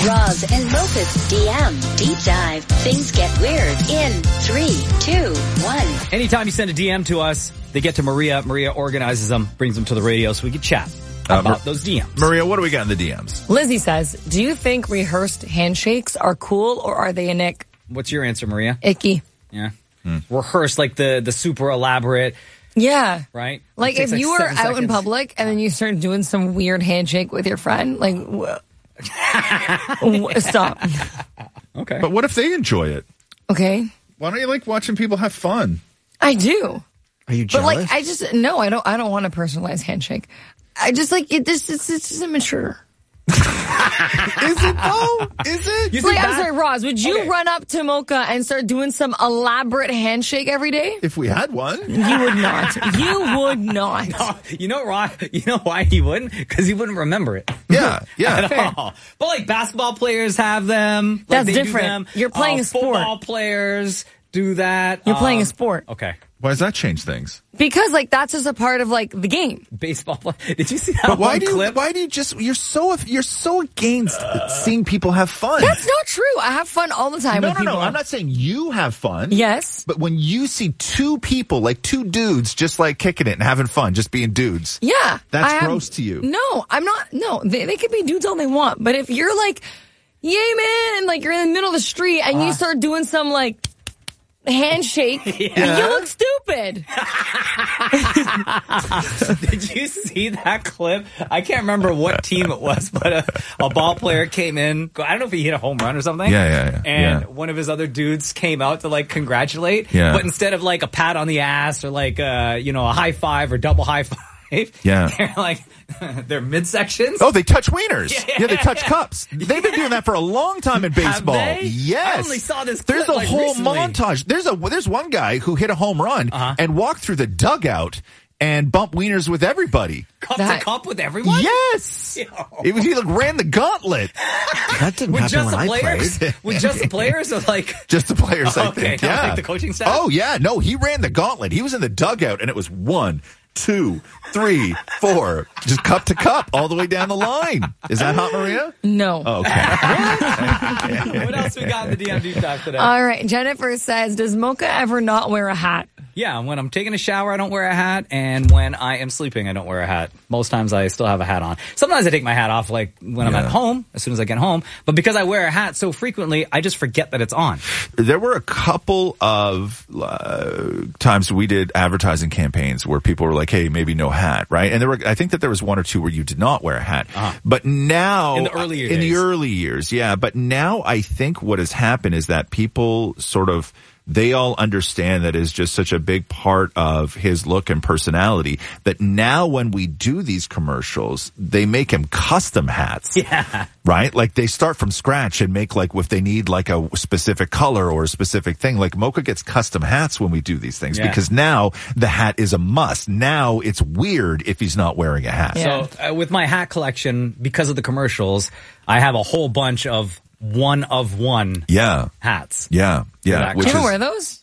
Roz and Mocha's DM Deep Dive. Things get weird in 3, 2, 1. Anytime you send a DM to us, they get to Maria. Maria organizes them, brings them to the radio so we can chat about those DMs. Maria, what do we got in the DMs? Lizzie says, do you think rehearsed handshakes are cool or are they an ick? What's your answer, Maria? Icky. Yeah. Rehearsed, like the super elaborate, Yeah. right? Like if you were out in public and then you start doing some weird handshake with your friend, like, stop. Okay. But what if they enjoy it? Okay. Why don't you like watching people have fun? I do. Are you But jealous? like, I don't want a personalized handshake. I just like it. This is immature. Is it though? Is it? You Like, think I'm sorry, Roz, would you Okay. run up to Mocha and start doing some elaborate handshake every day? If we had one. You would not. You would not. You know why? You know why he wouldn't? Because he wouldn't remember it. Yeah, yeah. At all. But like basketball players have them. Like, That's they do different. them. You're playing a sport. Football players do that. You're playing a sport. Okay. Why does that change things? Because like that's just a part of like the game. Baseball play. Did you see that But why one do you? clip? Why do you just? You're so against seeing people have fun. That's not true. I have fun all the time with people. No. I'm not saying you have fun. Yes. But when you see two people, like two dudes, just like kicking it and having fun, just being dudes. Yeah. That's gross to you. No, I'm not. No, they can be dudes all they want. But if you're like, yay, man, and like you're in the middle of the street and you start doing some like handshake, you look stupid. Did you see that clip? I can't remember what team it was, but a ball player came in. I don't know if he hit a home run or something. Yeah. And one of his other dudes came out to like congratulate. Yeah. But instead of like a pat on the ass or like a high five or double high five. Yeah. They're like they're midsections. Oh, they touch wieners. Yeah. They touch cups. They've been doing that for a long time in baseball. they? Yes. I only saw this There's clip, a like, whole recently. montage. There's one guy who hit a home run and walked through the dugout and bumped wieners with everybody. Cup to cup with everyone? Yes. Yo. He like ran the gauntlet. that didn't With happen just when the I players? played. With just the players or like Just the players, I okay, think. not Yeah. like the coaching staff? Oh, yeah. No, he ran the gauntlet. He was in the dugout, and it was 1, 2, 3, 4, just cup to cup all the way down the line. Is that hot, Maria? No. Oh, okay. What else we got in the DM deep dive today? All right. Jennifer says, does Mocha ever not wear a hat? Yeah, when I'm taking a shower, I don't wear a hat, and when I am sleeping, I don't wear a hat. Most times, I still have a hat on. Sometimes I take my hat off, like when I'm at home, as soon as I get home. But because I wear a hat so frequently, I just forget that it's on. There were a couple of times we did advertising campaigns where people were like, "Hey, maybe no hat," right? And I think that there was one or two where you did not wear a hat. But now, In the earlier in the days. early years, yeah. But now, I think what has happened is that people sort of. They all understand that is just such a big part of his look and personality that now when we do these commercials, they make him custom hats. Yeah. Right? Like they start from scratch and make like if they need like a specific color or a specific thing, like Mocha gets custom hats when we do these things because now the hat is a must. Now it's weird if he's not wearing a hat. Yeah. So with my hat collection, because of the commercials, I have a whole bunch of one hats. Yeah. Exactly. Which Do you ever is- wear those?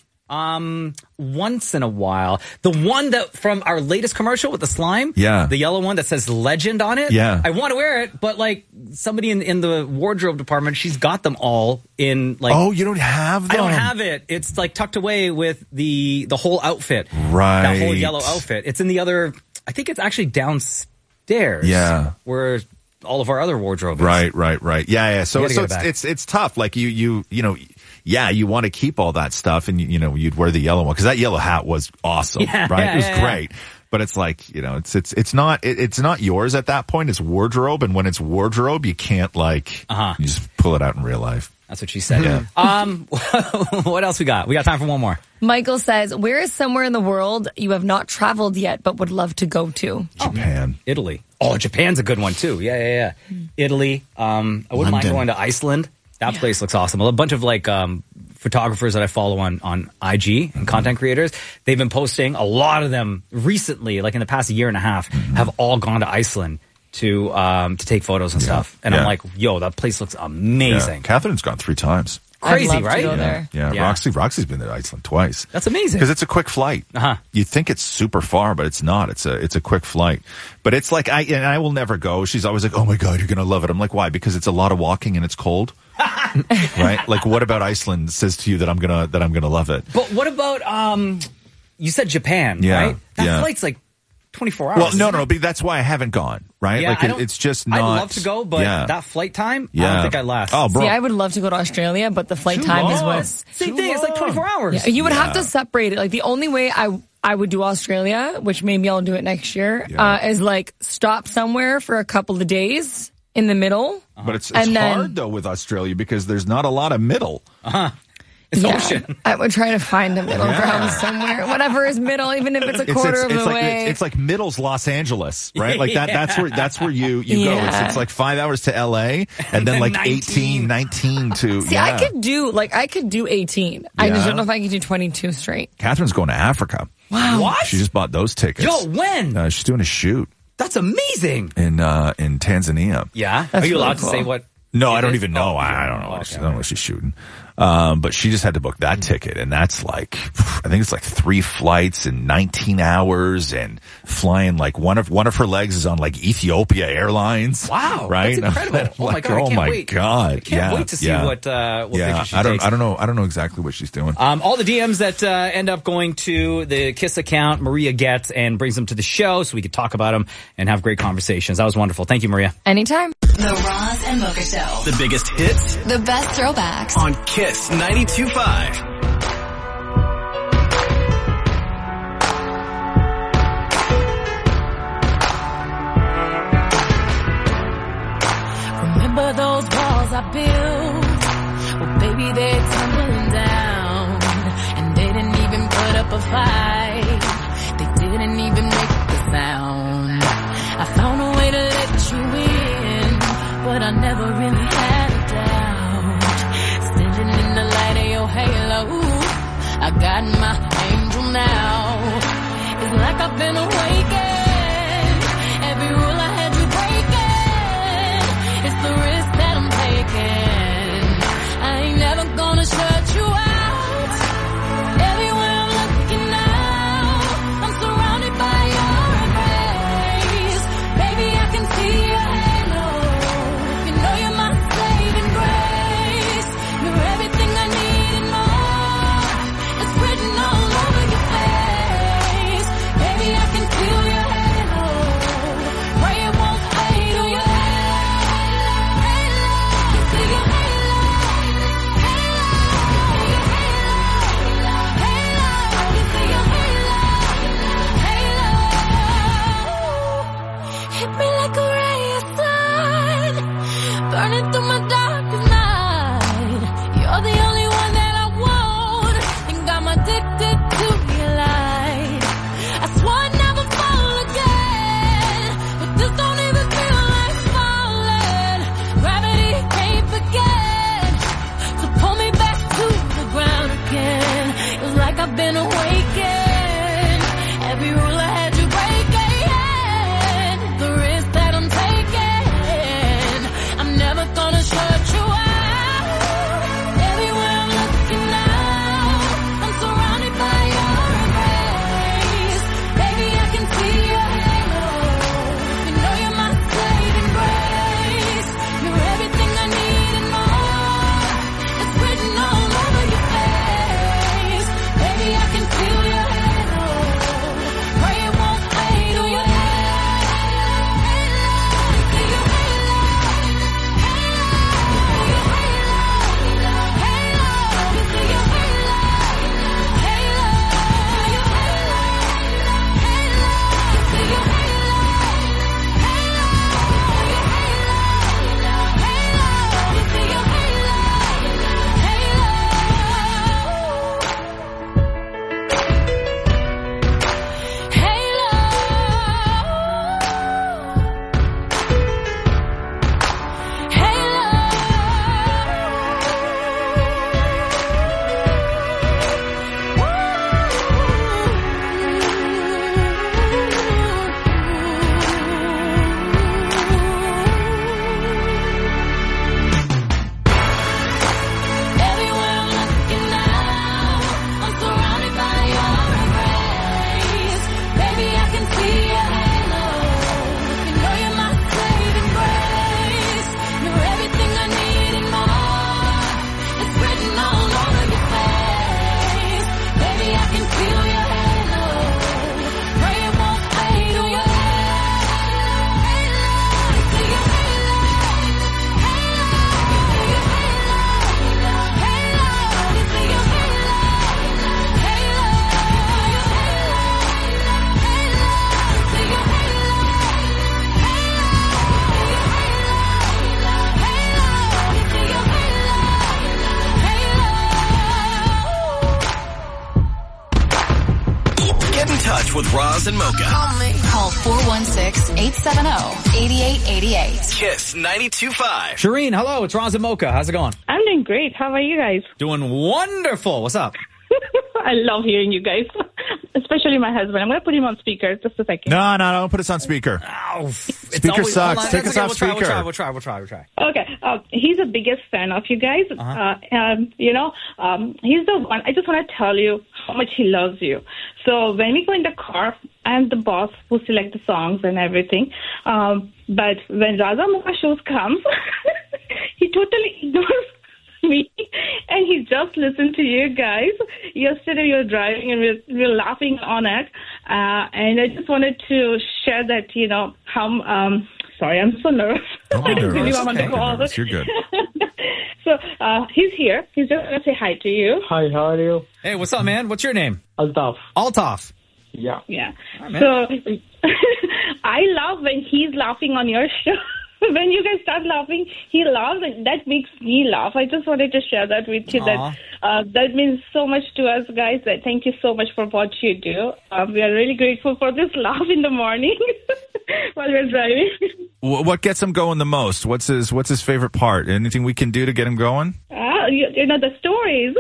Once in a while. The one that from our latest commercial with the slime, the yellow one that says legend on it. Yeah. I want to wear it, but like somebody in the wardrobe department, she's got them all in like. Oh, you don't have them? I don't have it. It's like tucked away with the whole outfit. Right. That whole yellow outfit. It's in the other, I think it's actually downstairs. Yeah. Where all of our other wardrobe is. Right. Yeah. So We gotta get it back. it's tough. Like you know, yeah, you want to keep all that stuff and you know, you'd wear the yellow one because that yellow hat was awesome, right? It was great. But it's like, you know, it's not yours at that point. It's wardrobe. And when it's wardrobe, you can't like, you just pull it out in real life. That's what she said. What else we got? We got time for one more. Michael says, where is somewhere in the world you have not traveled yet but would love to go to? Japan. Italy. Oh, Japan's a good one too. Yeah. Italy. I wouldn't mind going to Iceland. That place looks awesome. A bunch of like photographers that I follow on IG and content creators, they've been posting, a lot of them recently, like in the past year and a half, have all gone to Iceland to take photos and stuff. And I'm like, yo, that place looks amazing. Yeah. Catherine's gone 3 times. Crazy, I'd love right? to go there. Yeah. Roxy's been to Iceland twice. That's amazing. Because it's a quick flight. You think it's super far, but it's not. It's a quick flight. But it's like, I will never go. She's always like, oh my God, you're going to love it. I'm like, why? Because it's a lot of walking and it's cold. Right? Like, what about Iceland says to you that I'm gonna love it? But what about, you said Japan, right? That flight's like 24 hours. Well, no, but that's why I haven't gone, right? Yeah, like, it's just not. I'd love to go, but that flight time, I don't think I'd last. Oh, bro. See, I would love to go to Australia, but the flight time is what? Same thing, it's like 24 hours. Yeah, you would have to separate it. Like, the only way I would do Australia, which maybe I'll do it next year, is like stop somewhere for a couple of days in the middle. But it's hard, though, with Australia because there's not a lot of middle. It's ocean. I would try to find a middle ground somewhere. Whatever is middle, even if it's a quarter of the way. It's like middle's Los Angeles, right? Like that's where you go. It's like 5 hours to LA and then like 19 to. See, I could do 18. I just don't know if I could do 22 straight. Catherine's going to Africa. Wow. What? She just bought those tickets. Yo, when? She's doing a shoot. That's amazing. In Tanzania. Yeah. That's Are you really allowed cool. to say what? No, I don't even know. I don't know. I don't know what she's shooting. But she just had to book that ticket, and that's like, I think it's like 3 flights in 19 hours, and flying like one of her legs is on like Ethiopia Airlines. Wow, right? That's incredible. Oh my God, oh my God, I can't wait to see what picture she takes. I don't know exactly what she's doing. All the DMs that end up going to the Kiss account, Maria gets and brings them to the show so we could talk about them and have great conversations. That was wonderful. Thank you, Maria. Anytime. The Roz and Mocha Show. The biggest hits The best throwbacks. on Kiss 92.5. Remember those walls I built? Well, baby, they're tumbling down. And they didn't even put up a fight. They didn't even make the sound. I found a way to let you in, but I never really had a doubt. Standing in the light of your halo, I got my angel now. It's like I've been awakened. Every rule I had you breaking. It's the risk that I'm taking. I ain't never gonna shut you out. Everywhere I'm looking now, I'm surrounded by your embrace. Baby, I can see your halo. You know you're my saving grace. You're everything I need and more. It's written all over your face. Baby, I can feel your halo. Pray it won't fade. Oh, your halo. You see your halo. You see your halo. Hit me like a ray of sun, burning through my darkest night. You're the only one that I want. Think I'm addicted to your light. I swore I'd never fall again, but this don't even feel like falling. Gravity can't forget to pull me back to the ground again. It's like I've been awakened. Every rule I had you breaking. The risk that I'm taking, I'm never gonna show with Roz and Mocha. Call 416-870-8888. Kiss 92.5. Shireen, hello. It's Roz and Mocha. How's it going? I'm doing great. How are you guys? Doing wonderful. What's up? I love hearing you guys, especially my husband. I'm going to put him on speaker just a second. No, don't put us on speaker. Oh, Speaker sucks. Take us off speaker. We'll try. Okay. He's the biggest fan of you guys. He's the one. I just want to tell you how much he loves you. So when we go in the car, I'm the boss who select the songs and everything. But when Raza Mocha shows comes, he totally ignores me, and he just listened to you guys. Yesterday we were driving and we were laughing on it, and I just wanted to share that, how, sorry, I'm so nervous. Don't be nervous. I'm on the call. You're good. So, he's here. He's just going to say hi to you. Hi, how are you? Hey, what's up, man? What's your name? Altaf. Yeah. Yeah. Right, man. So, I love when he's laughing on your show. When you guys start laughing, he laughs, and that makes me laugh. I just wanted to share that with you. That means so much to us, guys. Thank you so much for what you do. We are really grateful for this laugh in the morning while we're driving. What gets him going the most? What's his favorite part? Anything we can do to get him going? The stories.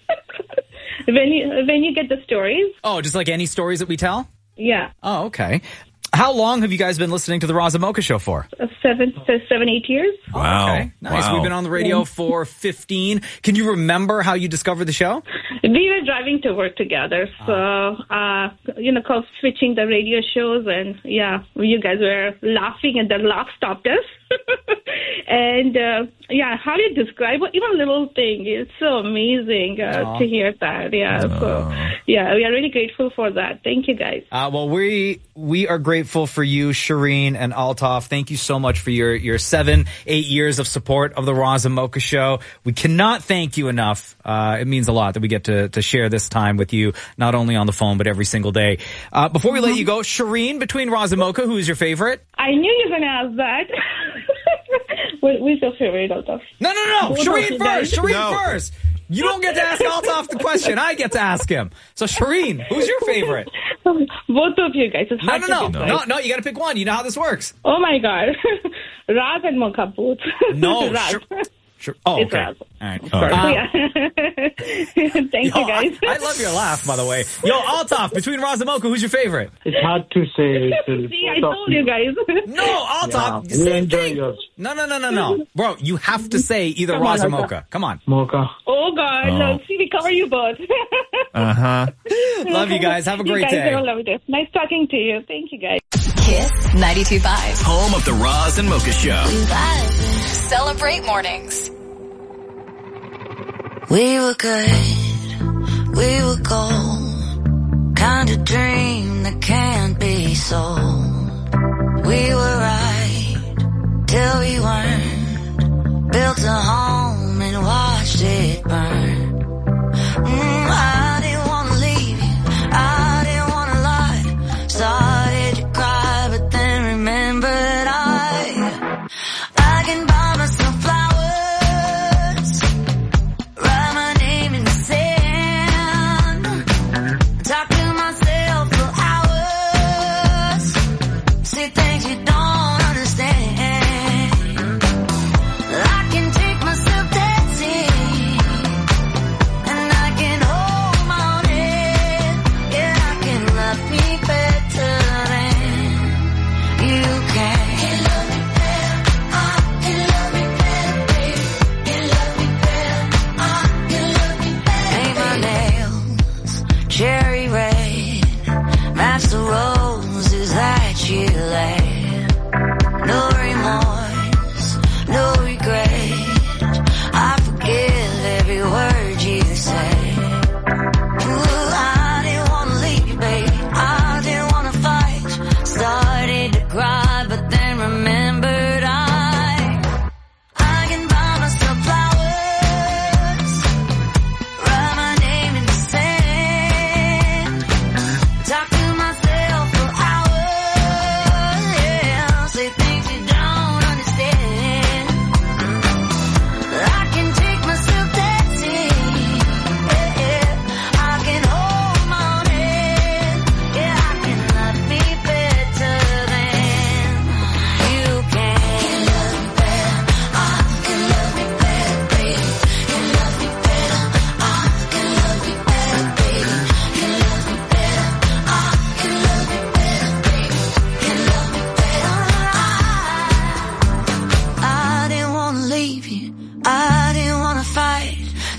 when you get the stories. Oh, just like any stories that we tell? Yeah. Oh, okay. How long have you guys been listening to the Roz and Mocha show for? 7, 8 years. Wow. Okay. Nice. Wow. We've been on the radio for 15. Can you remember how you discovered the show? We were driving to work together. So, switching the radio shows, and you guys were laughing and the laugh stopped us. And, how do you describe even little thing? It's so amazing to hear that. Yeah. So, we are really grateful for that. Thank you, guys. Well, we are grateful for you, Shireen and Altaf. Thank you so much for your 7-8 years of support of the Roz and Mocha show. We cannot thank you enough. It means a lot that we get to share this time with you, not only on the phone, but every single day. Before we let you go, Shireen, between Roz and Mocha, who is your favorite? I knew you were going to ask that. Who's your favorite, Altaf? No. Shireen first. First. You don't get to ask Altaf the question. I get to ask him. So, Shireen, who's your favorite? Both of you guys. It's hard to decide. No, you got to pick one. You know how this works. Oh, my God. Raz and Mocha both. No, Raz. Sure. Oh, it's okay. Raz. All right. Thank you, guys. I love your laugh, by the way. Yo, Altaf, between Roz and Mocha, who's your favorite? It's hard to say. See, I told you guys. No, Altaf, same thing. No. Bro, you have to say either Roz or Mocha. Come on. Mocha. Oh, God. No, see, we cover you both. Love you guys. Have a great day. Have a lovely day. Nice talking to you. Thank you, guys. Kiss 92.5. Home of the Roz and Mocha show. Celebrate mornings. We were good, we were gold, kind of dream that can't be sold. We were right, till we weren't, built a home and watched it burn. I didn't want to leave you, I didn't want to lie, started to cry but then remembered I can buy myself flowers, write my name in the sand, talk to myself for hours, say things you don't understand. I can take myself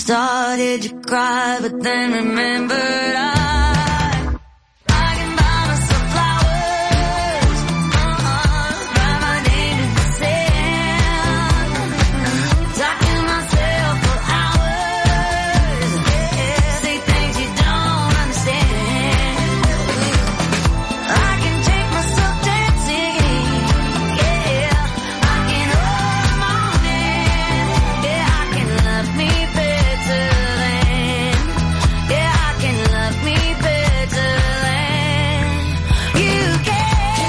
Started to cry, but then remembered I can buy myself flowers, write my name in the sand, talk to myself for hours, say things you don't understand. I can take myself dancing, yeah, I can hold the morning, yeah, I can love me better than, yeah, I can love me better than you can.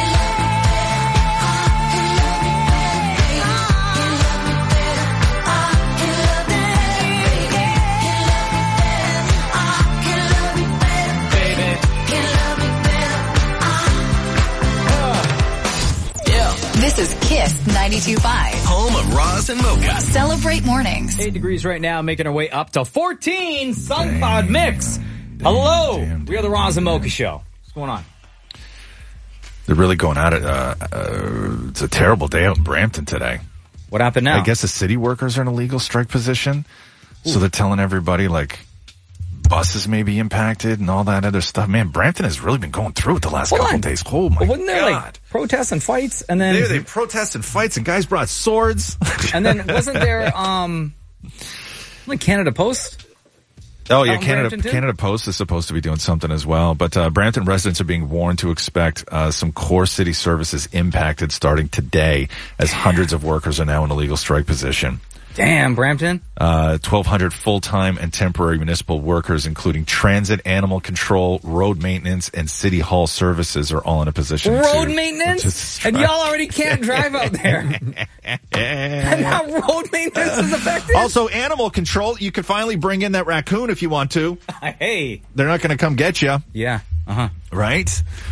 This is Kiss 92.5. Home of Roz and Mocha. Celebrate mornings. 8 degrees right now, making our way up to 14. Sun cloud mix. Hello. We are the Roz and Mocha Show. What's going on? They're really going at it. It's a terrible day out in Brampton today. What happened now? I guess the city workers are in a legal strike position. So they're telling everybody, like, buses may be impacted and all that other stuff. Man, Brampton has really been going through it the last couple of days. Oh, my God. Wasn't there, like, protests and fights? And then They protests and fights, and guys brought swords. And then wasn't there, like Canada Post? Oh, yeah, Out in Brampton, too? Canada Post is supposed to be doing something as well. But Brampton residents are being warned to expect some core city services impacted starting today, as hundreds of workers are now in a legal strike position. Damn, Brampton. 1,200 full-time and temporary municipal workers, including transit, animal control, road maintenance, and city hall services, are all in a position Road to maintenance? And y'all already can't drive out there. And now road maintenance is affected? Also, animal control, you can finally bring in that raccoon if you want to. Hey. They're not going to come get you. Yeah. Uh-huh. Right?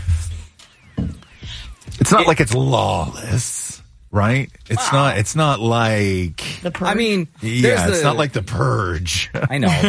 It's not like it's lawless. Right? It's not like, I mean, it's not like The Purge. I know.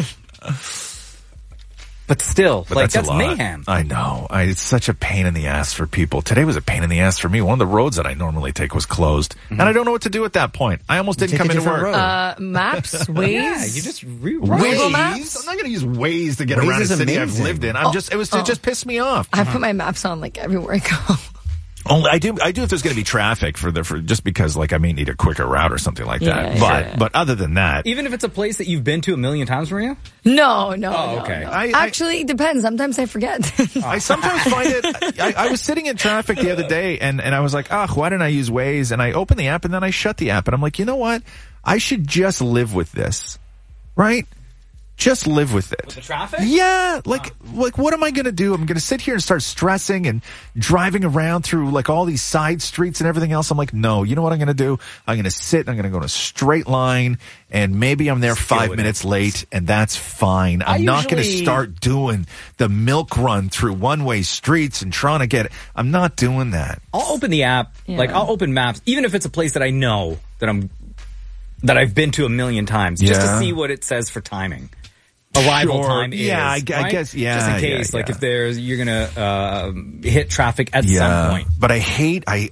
But still, But like, that's that's a lot. mayhem. I know. It's such a pain in the ass for people. Today was a pain in the ass for me. One of the roads that I normally take was closed. And I don't know what to do at that point. I almost didn't come into work. Maps, Waze. Yeah, you just Waze? Maps? I'm not going to use Waze to get Waze around a is city I've amazing. lived in. It just pissed me off. I put my maps on like everywhere I go. Only I do if there's going to be traffic for just because like I may need a quicker route or something like that. Yeah, But other than that, Even if it's a place that you've been to a million times, Maria? No. okay. no. I- Actually, it depends. Sometimes I forget. I sometimes find it. I was sitting in traffic the other day, and I was like, why didn't I use Waze? And I opened the app, and then I shut the app, and I'm like, you know what? I should just live with this, right? Just live with it. With the traffic? Yeah. Like what am I going to do? I'm going to sit here and start stressing and driving around through like all these side streets and everything else. I'm like, no, you know what I'm going to do? I'm going to sit and I'm going to go in a straight line, and maybe I'm there 5 minutes late, and that's fine. I'm not going to start doing the milk run through one-way streets and trying to get it. I'm not doing that. I'll open the app, like I'll open Maps, even if it's a place that I know that I've been to a million times, just to see what it says for timing. Arrival time is. Yeah, I right? guess, yeah. Just in case, like if you're gonna hit traffic at some point. But I hate, we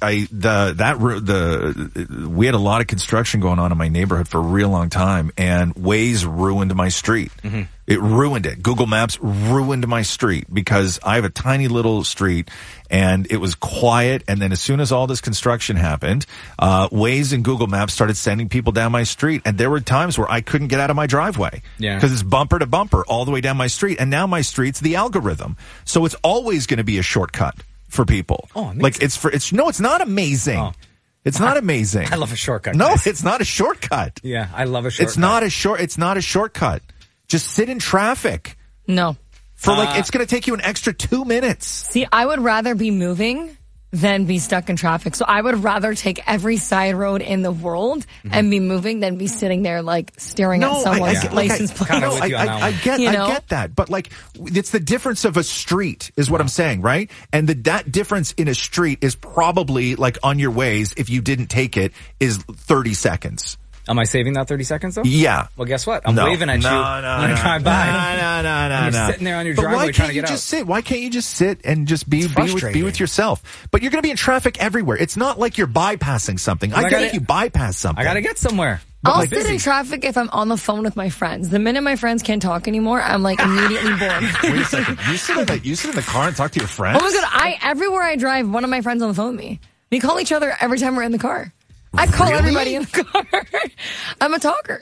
had a lot of construction going on in my neighborhood for a real long time, and Waze ruined my street. Mm-hmm. It ruined it. Google Maps ruined my street because I have a tiny little street and it was quiet. And then as soon as all this construction happened, Waze and Google Maps started sending people down my street. And there were times where I couldn't get out of my driveway because it's bumper to bumper all the way down my street. And now my street's the algorithm. So it's always going to be a shortcut for people. Oh, amazing. Like it's not amazing. Oh. It's not amazing. I love a shortcut. No, guys. it's not a shortcut. Yeah, I love a shortcut. It's not a shortcut. Just sit in traffic. No. For it's going to take you an extra 2 minutes. See, I would rather be moving than be stuck in traffic. So I would rather take every side road in the world and be moving than be sitting there like staring at someone's license plate. I get that. But like, it's the difference of a street is what I'm saying, right? And that difference in a street is probably like on your Waze, if you didn't take it, is 30 seconds. Am I saving that 30 seconds though? Yeah. Well, guess what? I'm waving at you when I drive by. No. You're sitting there on your driveway trying to get out. Why can't you just sit and just be with yourself? But you're going to be in traffic everywhere. It's not like you're bypassing something. I get if you bypass something. I got to get somewhere. I'll sit in traffic if I'm on the phone with my friends. The minute my friends can't talk anymore, I'm like immediately bored. Wait a second. You sit in the car and talk to your friends? Oh my God. Everywhere I drive, one of my friends on the phone with me. We call each other every time we're in the car. I call everybody in the car. I'm a talker.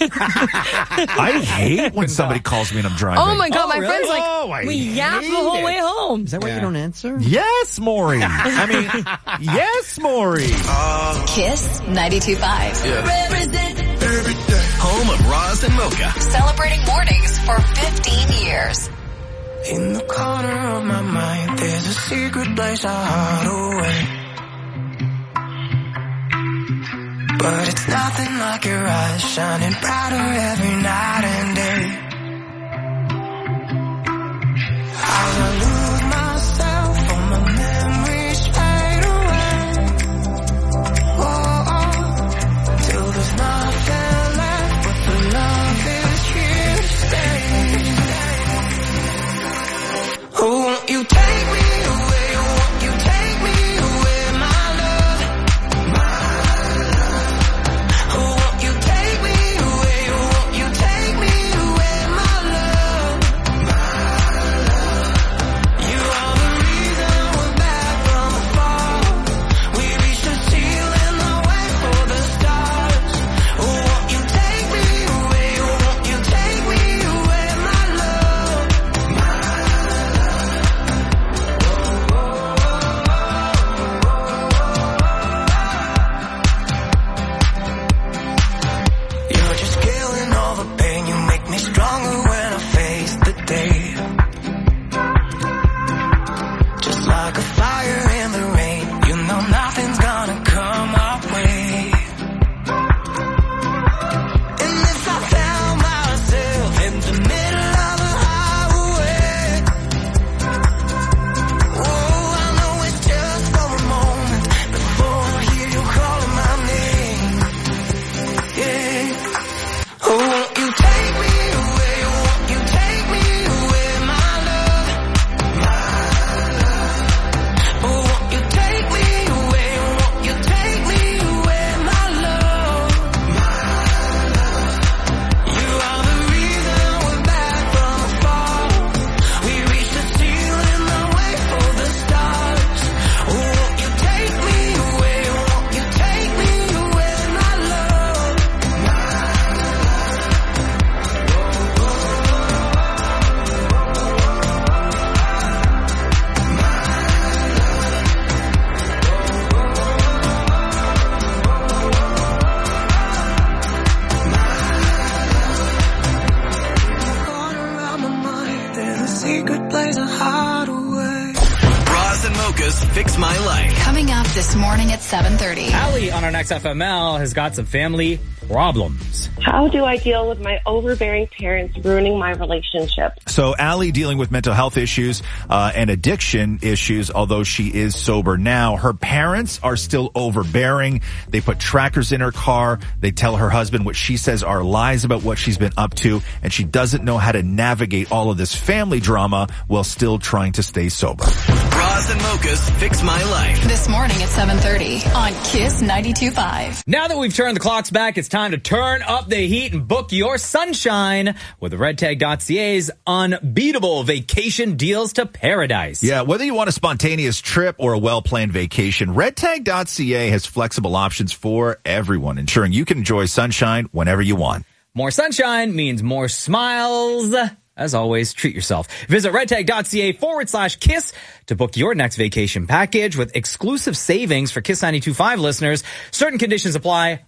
I hate when somebody calls me and I'm driving. Oh my God, my friend's like, we yap the whole way home. Is that why you don't answer? Yes, Maury. I mean, yes, Maury. Kiss 92.5. Home of Roz and Mocha. Celebrating mornings for 15 years. In the corner of my mind, there's a secret place I hide away. But it's nothing like your eyes shining brighter every night and day. As I lose myself, all my memories fade away. Oh, till there's nothing left, but the love is here to stay. Oh, won't you take me away? Won't you take me away, my love? Fix My Life. Coming up this morning at 7:30. Allie on our next FML has got some family problems. How do I deal with my overbearing parents ruining my relationship? So Allie dealing with mental health issues and addiction issues, although she is sober now. Her parents are still overbearing. They put trackers in her car. They tell her husband what she says are lies about what she's been up to, and she doesn't know how to navigate all of this family drama while still trying to stay sober. Roz and Mocha's Fix My Life. This morning at 7:30 on Kiss 92.5. Now that we've turned the clocks back, it's time to turn up the heat and book your sunshine with redtag.ca's unbeatable vacation deals to paradise. Yeah, whether you want a spontaneous trip or a well-planned vacation, redtag.ca has flexible options for everyone, ensuring you can enjoy sunshine whenever you want. More sunshine means more smiles. As always, treat yourself. Visit redtag.ca/kiss to book your next vacation package with exclusive savings for Kiss 92.5 listeners. Certain conditions apply.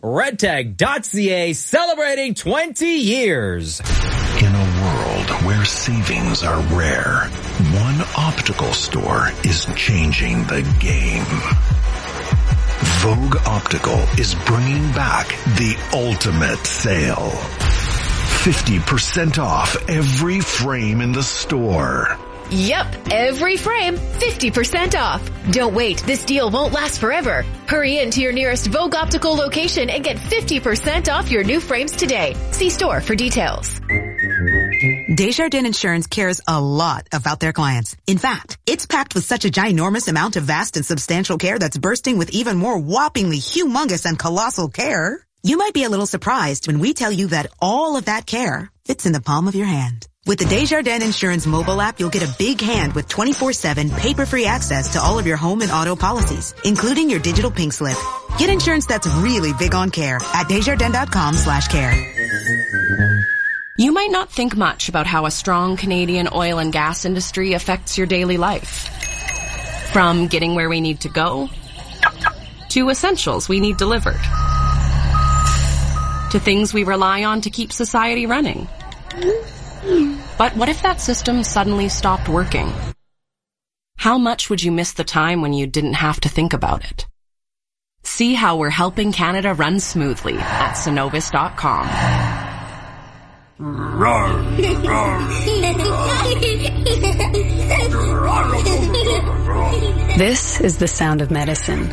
redtag.ca celebrating 20 years. In a world where savings are rare, one optical store is changing the game. Vogue Optical is bringing back the ultimate sale. 50% off every frame in the store. Yep, every frame, 50% off. Don't wait, this deal won't last forever. Hurry in to your nearest Vogue Optical location and get 50% off your new frames today. See store for details. Desjardins Insurance cares a lot about their clients. In fact, it's packed with such a ginormous amount of vast and substantial care that's bursting with even more whoppingly humongous and colossal care. You might be a little surprised when we tell you that all of that care fits in the palm of your hand. With the Desjardins Insurance mobile app, you'll get a big hand with 24/7 paper-free access to all of your home and auto policies, including your digital pink slip. Get insurance that's really big on care at Desjardins.com/care. You might not think much about how a strong Canadian oil and gas industry affects your daily life. From getting where we need to go, to essentials we need delivered, to things we rely on to keep society running. But what if that system suddenly stopped working? How much would you miss the time when you didn't have to think about it? See how we're helping Canada run smoothly at Cenovus.com. This is the sound of medicine.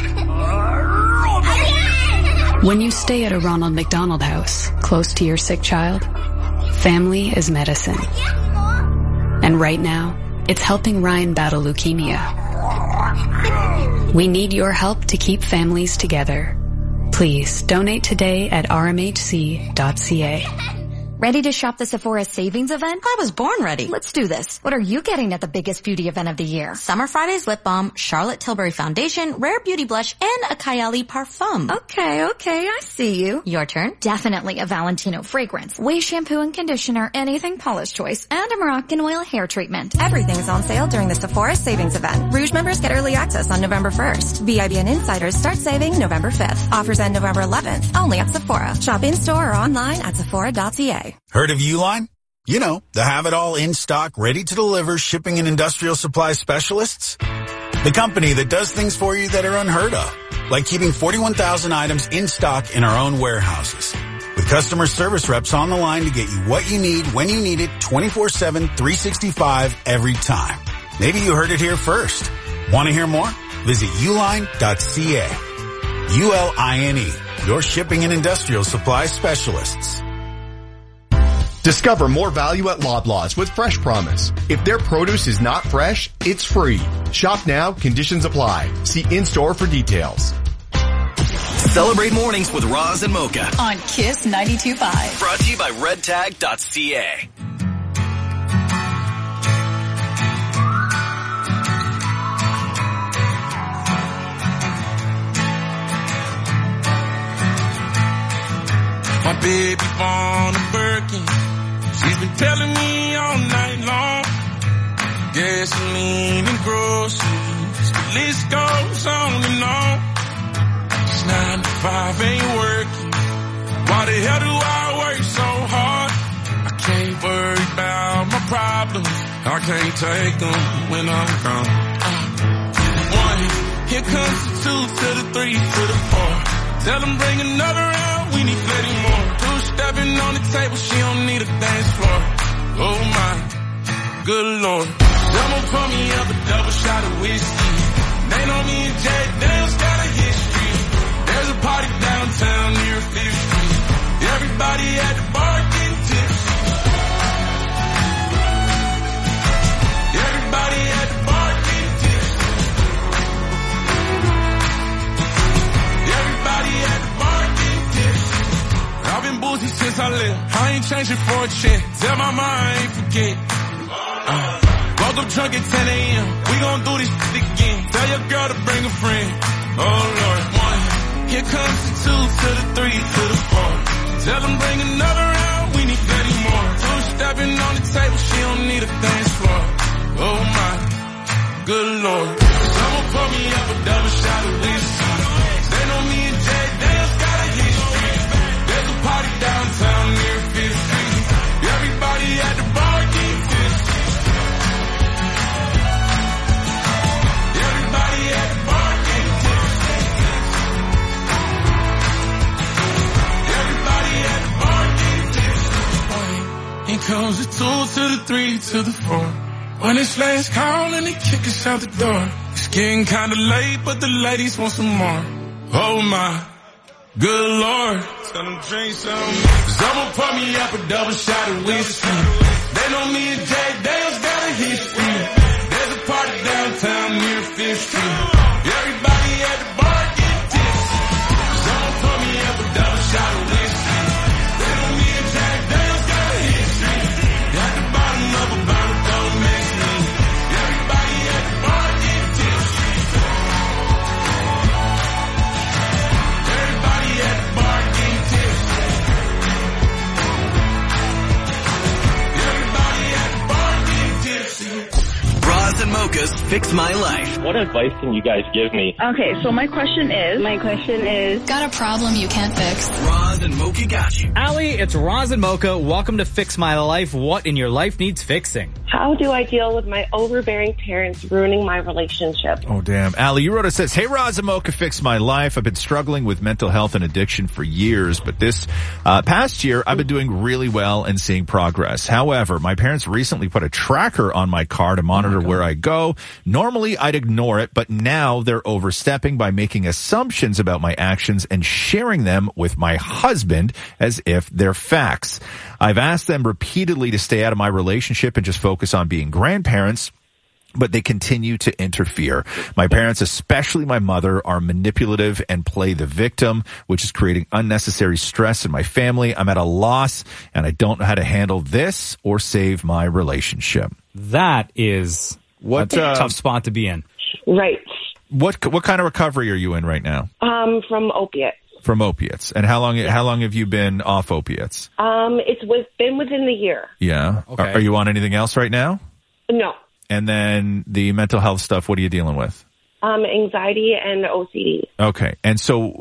When you stay at a Ronald McDonald House, close to your sick child, family is medicine. And right now, it's helping Ryan battle leukemia. We need your help to keep families together. Please donate today at rmhc.ca. Ready to shop the Sephora Savings Event? I was born ready. Let's do this. What are you getting at the biggest beauty event of the year? Summer Fridays lip balm, Charlotte Tilbury foundation, Rare Beauty blush, and a Kylie parfum. Okay, I see you. Your turn. Definitely a Valentino fragrance, Way shampoo and conditioner, anything Paula's choice, and a Moroccan oil hair treatment. Everything is on sale during the Sephora Savings Event. Rouge members get early access on November 1st. VIBN insiders start saving November 5th. Offers end November 11th, only at Sephora. Shop in-store or online at Sephora.ca. Heard of Uline? You know, the have-it-all in-stock, ready-to-deliver shipping and industrial supply specialists. The company that does things for you that are unheard of, like keeping 41,000 items in stock in our own warehouses. With customer service reps on the line to get you what you need when you need it 24/7, 365 every time. Maybe you heard it here first. Want to hear more? Visit uline.ca. ULINE, your shipping and industrial supply specialists. Discover more value at Loblaws with Fresh Promise. If their produce is not fresh, it's free. Shop now, conditions apply. See in-store for details. Celebrate mornings with Roz and Mocha on Kiss 92.5. Brought to you by redtag.ca. My baby born a Birkin. She's been telling me all night long. Gasoline and groceries, the list goes on and on. It's 9 to 5 ain't working. Why the hell do I work so hard? I can't worry about my problems. I can't take them when I'm gone. 1, here comes the 2 to the 3 to the 4. Tell them bring another round, we need plenty more. 2 stepping on the table, she don't need a dance floor. Oh my, good lord. Someone pour me up a double shot of whiskey. They know me and Jay Dale's got a history. There's a party downtown near 5th Street. Everybody at the bar getting tipsy. Everybody at the bar getting tipsy. Everybody at the bar getting tipsy. I've been boozy since I left. I ain't changing for a check. Tell my mind I ain't forget. Woke up drunk at 10 a.m. We gon' do this shit again. Tell your girl to bring a friend. Oh Lord. 1, here comes the 2 to the 3 to the 4. Tell them bring another round, we need plenty more. 2 stepping on the table, she don't need a dance floor. Oh my, good lord. Someone pour me up a double shot of whiskey. They know me and Jay Dale's got a history. There's a party downtown near 5th Street. Everybody at the bar getting tipsy. Everybody at the bar getting tipsy. Everybody at the bar getting tipsy. Here comes the 2 to the 3 to the 4. When it's last call and they kick us out the door. It's getting kinda late, but the ladies want some more. Oh my, good lord. Tell them drink some. Someone pour me up a double shot of whiskey. They know me and Jay Dale's got a history. There's a party downtown near 5th Street. Everybody at the bar getting tipsy. Someone pour me up a double shot Fix My Life. What advice can you guys give me? Okay, so my question is, got a problem you can't fix? Roz and Mocha got you. Allie, it's Roz and Mocha. Welcome to Fix My Life. What in your life needs fixing? How do I deal with my overbearing parents ruining my relationship? Oh, damn. Allie, you wrote us this. Hey, Roz and Mocha, Fix My Life. I've been struggling with mental health and addiction for years, but this past year, I've been doing really well and seeing progress. However, my parents recently put a tracker on my car to monitor where I go. Normally, I'd ignore it, but now they're overstepping by making assumptions about my actions and sharing them with my husband as if they're facts. I've asked them repeatedly to stay out of my relationship and just focus on being grandparents, but they continue to interfere. My parents, especially my mother, are manipulative and play the victim, which is creating unnecessary stress in my family. I'm at a loss, and I don't know how to handle this or save my relationship. That is a tough spot to be in. Right. What kind of recovery are you in right now? From opiates. From opiates. And how long have you been off opiates? It's been within the year. Yeah. Okay. Are you on anything else right now? No. And then the mental health stuff, what are you dealing with? Anxiety and OCD. Okay. And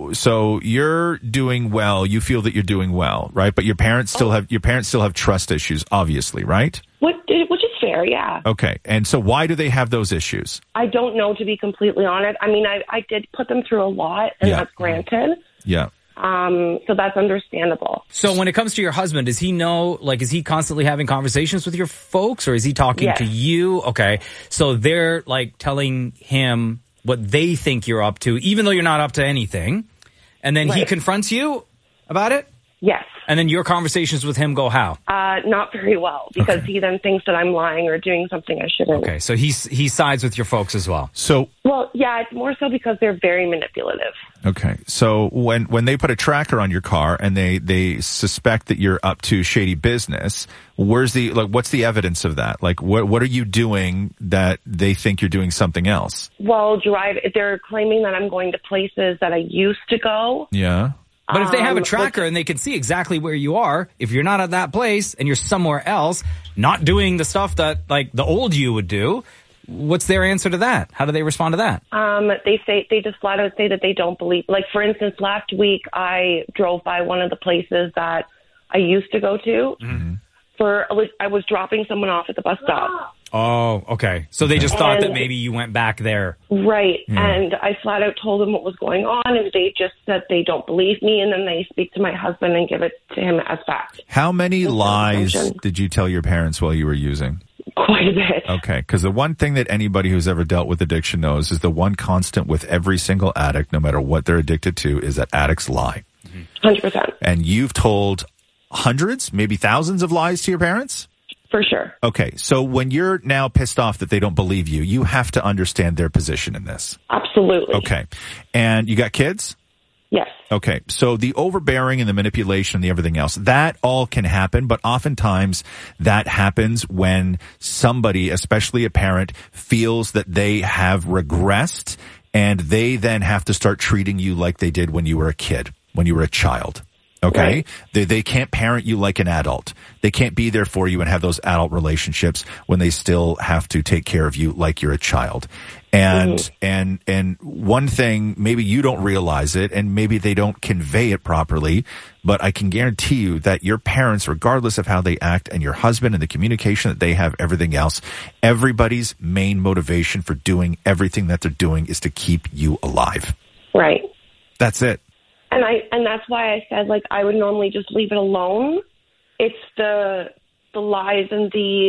so you're doing well. You feel that you're doing well, right? But your parents still have trust issues, obviously, right? Which is fair, yeah. Okay. And so why do they have those issues? I don't know, to be completely honest. I mean, I did put them through a lot, and that's granted. Yeah. So that's understandable. So when it comes to your husband, does he know, is he constantly having conversations with your folks, or is he talking to you? Okay. So they're telling him what they think you're up to, even though you're not up to anything. And then he confronts you about it? Yes. And then your conversations with him go how? Not very well, because he then thinks that I'm lying or doing something I shouldn't. Okay, so he sides with your folks as well. Well, yeah, it's more so because they're very manipulative. Okay, so when they put a tracker on your car and they suspect that you're up to shady business, what's the evidence of that? What are you doing that they think you're doing something else? Well, they're claiming that I'm going to places that I used to go. Yeah. But if they have a tracker and they can see exactly where you are, if you're not at that place and you're somewhere else, not doing the stuff that the old you would do, what's their answer to that? How do they respond to that? They just flat out say that they don't believe. For instance, last week I drove by one of the places that I used to go to. Mm-hmm. I was dropping someone off at the bus stop. Oh, okay. So they just thought that maybe you went back there. Right. Yeah. And I flat out told them what was going on, and they just said they don't believe me, and then they speak to my husband and give it to him as fact. How many lies did you tell your parents while you were using? Quite a bit. Okay, because the one thing that anybody who's ever dealt with addiction knows is the one constant with every single addict, no matter what they're addicted to, is that addicts lie. 100%. And you've told hundreds, maybe thousands of lies to your parents? For sure. Okay, so when you're now pissed off that they don't believe you, you have to understand their position in this. Absolutely. Okay. And you got kids? Yes. Okay, so the overbearing and the manipulation and the everything else, that all can happen, but oftentimes that happens when somebody, especially a parent, feels that they have regressed, and they then have to start treating you like they did when you were a kid, when you were a child. Okay. Right. They can't parent you like an adult. They can't be there for you and have those adult relationships when they still have to take care of you like you're a child. And, and one thing, maybe you don't realize it and maybe they don't convey it properly, but I can guarantee you that your parents, regardless of how they act, and your husband and the communication that they have, everything else, everybody's main motivation for doing everything that they're doing is to keep you alive. Right. That's it. And that's why I said, I would normally just leave it alone. It's the lies and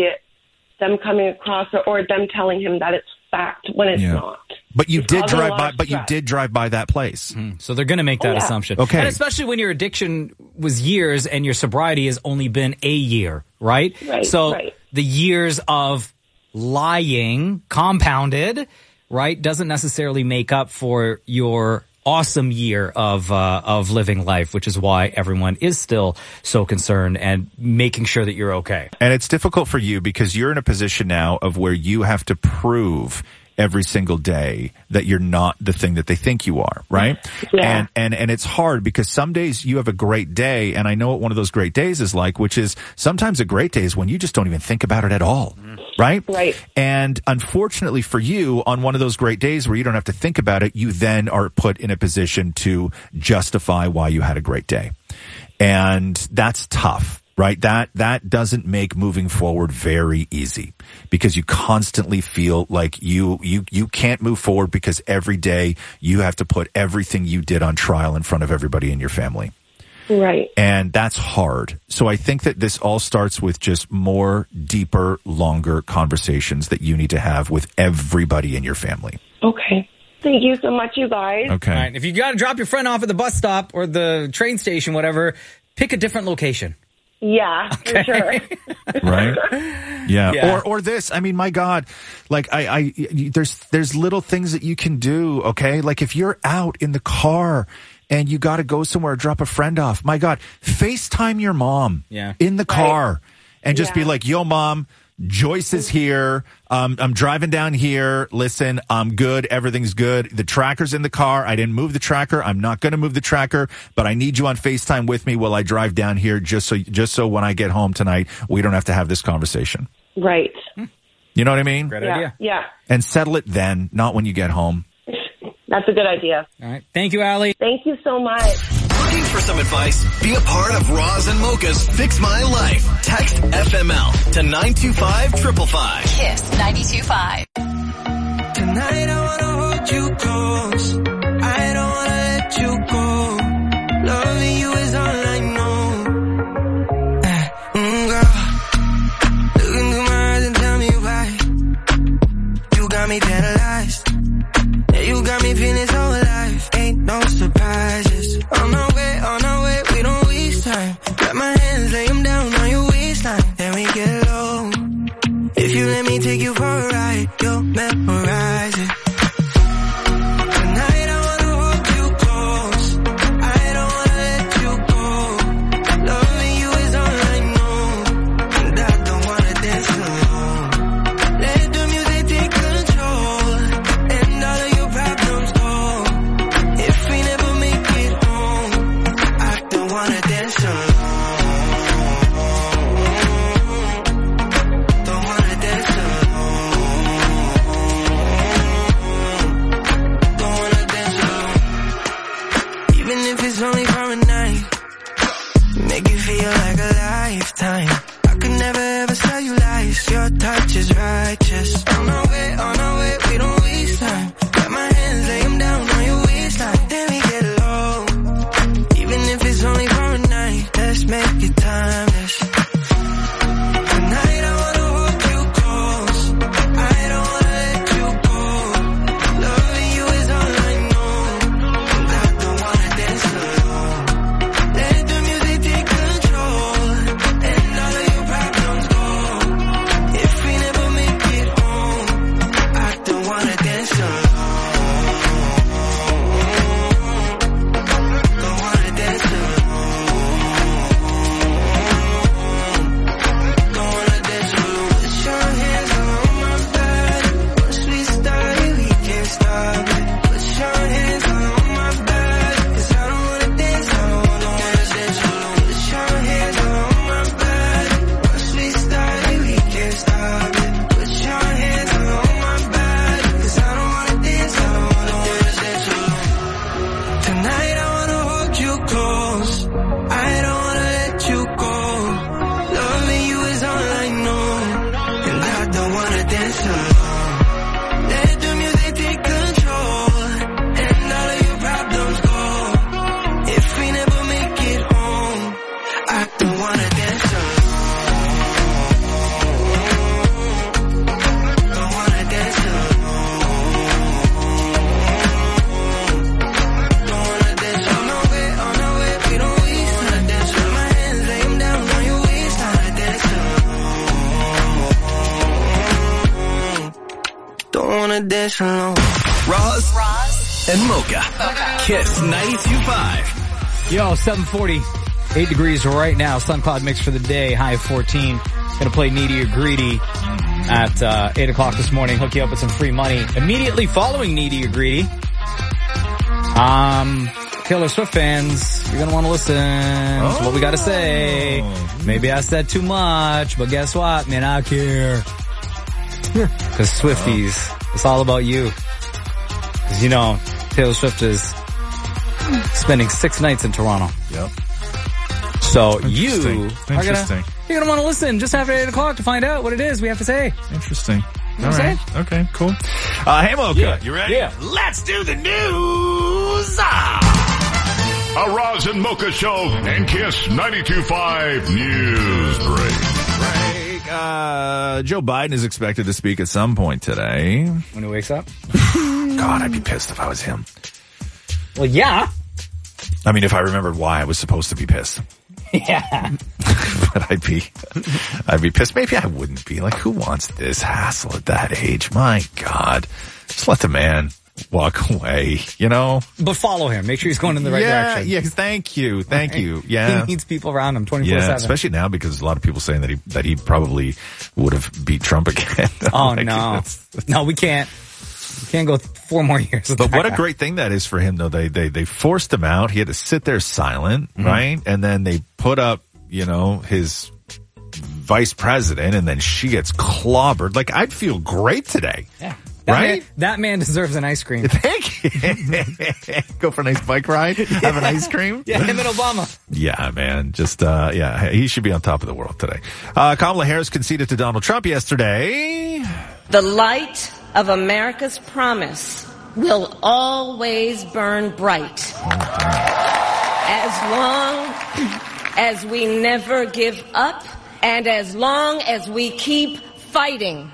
them coming across or them telling him that it's fact when it's not. But you did drive by that place. So they're going to make that assumption. Okay. And especially when your addiction was years and your sobriety has only been a year, right? Right. So the years of lying compounded, right, doesn't necessarily make up for your awesome year of living life, which is why everyone is still so concerned and making sure that you're okay. And it's difficult for you because you're in a position now of where you have to prove every single day that you're not the thing that they think you are, right? Yeah. And it's hard because some days you have a great day, and I know what one of those great days is like, which is sometimes a great day is when you just don't even think about it at all, right? Right. And unfortunately for you, on one of those great days where you don't have to think about it, you then are put in a position to justify why you had a great day. And that's tough. Right? That doesn't make moving forward very easy because you constantly feel like you can't move forward because every day you have to put everything you did on trial in front of everybody in your family. Right. And that's hard. So I think that this all starts with just more deeper, longer conversations that you need to have with everybody in your family. Okay. Thank you so much, you guys. Okay. All right. If you got to drop your friend off at the bus stop or the train station, whatever, pick a different location. Yeah, for sure. Right? Yeah. Or this. I mean, my God, like there's little things that you can do. Okay. Like if you're out in the car and you got to go somewhere, drop a friend off. My God, FaceTime your mom in the car and just be like, yo, Mom, Joyce is here. I'm driving down here. Listen, I'm good. Everything's good. The tracker's in the car. I didn't move the tracker. I'm not going to move the tracker, but I need you on FaceTime with me while I drive down here just so when I get home tonight, we don't have to have this conversation. Right. You know what I mean? Great idea. Yeah. And settle it then, not when you get home. That's a good idea. All right. Thank you, Allie. Thank you so much. Looking for some advice? Be a part of Roz and Mocha's Fix My Life. Text FML to 925-555. Kiss 92.5. Tonight I wanna hold you close. I don't wanna let you go. Loving you is all I know. Girl, look into my eyes and tell me why. You got me paralyzed. Yeah, you got me feeling so alive. Ain't no surprises. On our way, we don't waste time. Grab my hands, lay them down on your waistline. Then we get low. If you let me take you for a ride, you'll memorize it. Tonight I wanna hold you close. I don't wanna let you go. Loving you is all I know. And I don't wanna dance alone. Let the music take control. And all of your problems go. If we never make it home, I don't wanna dance alone. It's only for a night. Make you feel like a lifetime. I could never ever tell you lies. Your touch is righteous. On our way, we don't waste time. Got my hands, lay them down on your waistline. Then we get low. Even if it's only for a night, let's make it timeless. Tonight I wanna hold you close. I don't wanna let you go. Loving you is all I know. And I don't wanna dance alone. Let the music take control. And all of your problems go. If we never make it home, I don't wanna dance alone. Don't wanna dance alone. Don't wanna dance alone. Put your hands on my body. Once we start it, we can't stop it. Put your hands on my body. 'Cause I don't wanna dance alone. Don't wanna dance alone. Put your hands on my body. Once we start it, we can't stop it. Put your hands on my body. 'Cause I don't wanna dance alone. Don't wanna dance alone. Tonight I wanna hold you close. I don't wanna let you go. Loving you is all I know. And I don't wanna dance alone. Let the music take control. And all of your problems go. If we never make it home, I don't wanna dance alone. Don't wanna dance alone. Don't wanna dance on our way, we don't waste time. Dance with my hands, lay them down on your waistline. Dance alone. Don't wanna dance alone. Roz and Mocha. Kiss 92.5. Yo, 740. 8 degrees right now. Sun cloud mix for the day. High of 14. Gonna play Needy or Greedy. at 8 o'clock this morning. Hook you up with some free money immediately following Needy or Greedy. Taylor Swift fans, you're going to want to listen to what we got to say. Maybe I said too much, but guess what? Man, I care. Because Swifties, it's all about you. Because you know, Taylor Swift is spending 6 nights in Toronto. Yep. So you're going to want to listen just after 8 o'clock to find out what it is we have to say. Interesting. All right. Okay, cool. Hey, Mocha, you ready? Yeah. Let's do the news. A Roz and Mocha Show and Kiss 92.5 News Break. Joe Biden is expected to speak at some point today. When he wakes up? God, I'd be pissed if I was him. Well, yeah. I mean, if I remembered why I was supposed to be pissed. Yeah. But I'd be pissed. Maybe I wouldn't be. Like, who wants this hassle at that age? My God. Just let the man walk away, you know? But follow him. Make sure he's going in the right direction. Yeah, thank you. Thank you. Yeah. He needs people around him 24/7. Yeah, especially now because a lot of people saying that he probably would have beat Trump again. Oh, no. No, we can't. We can't go 4 more years. But what a great thing that is for him, though. They forced him out. He had to sit there silent, right? And then they put up, you know, his vice president, and then she gets clobbered. Like, I'd feel great today. Yeah. That man deserves an ice cream. Thank you. Go for a nice bike ride. Have an ice cream. Yeah, him and Obama. Yeah, man. Just, he should be on top of the world today. Kamala Harris conceded to Donald Trump yesterday. The light of America's promise will always burn bright. As long as we never give up and as long as we keep fighting.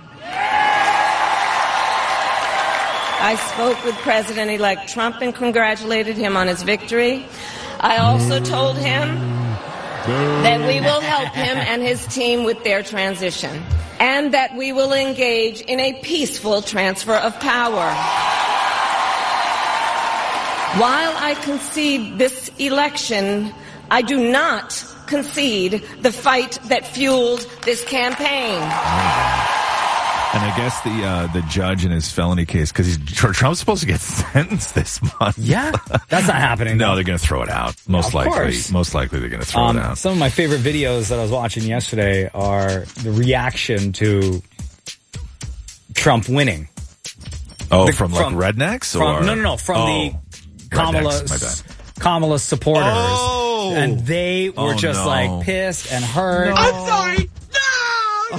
I spoke with President-elect Trump and congratulated him on his victory. I also told him that we will help him and his team with their transition and that we will engage in a peaceful transfer of power. While I concede this election, I do not concede the fight that fueled this campaign. And I guess the judge in his felony case, because Trump's supposed to get sentenced this month. Yeah, that's not happening. No, they're going to throw it out. Most likely they're going to throw it out. Some of my favorite videos that I was watching yesterday are the reaction to Trump winning. Oh, from rednecks? No, from the Kamala's supporters. Oh! And they were just like pissed and hurt. No. I'm sorry. No!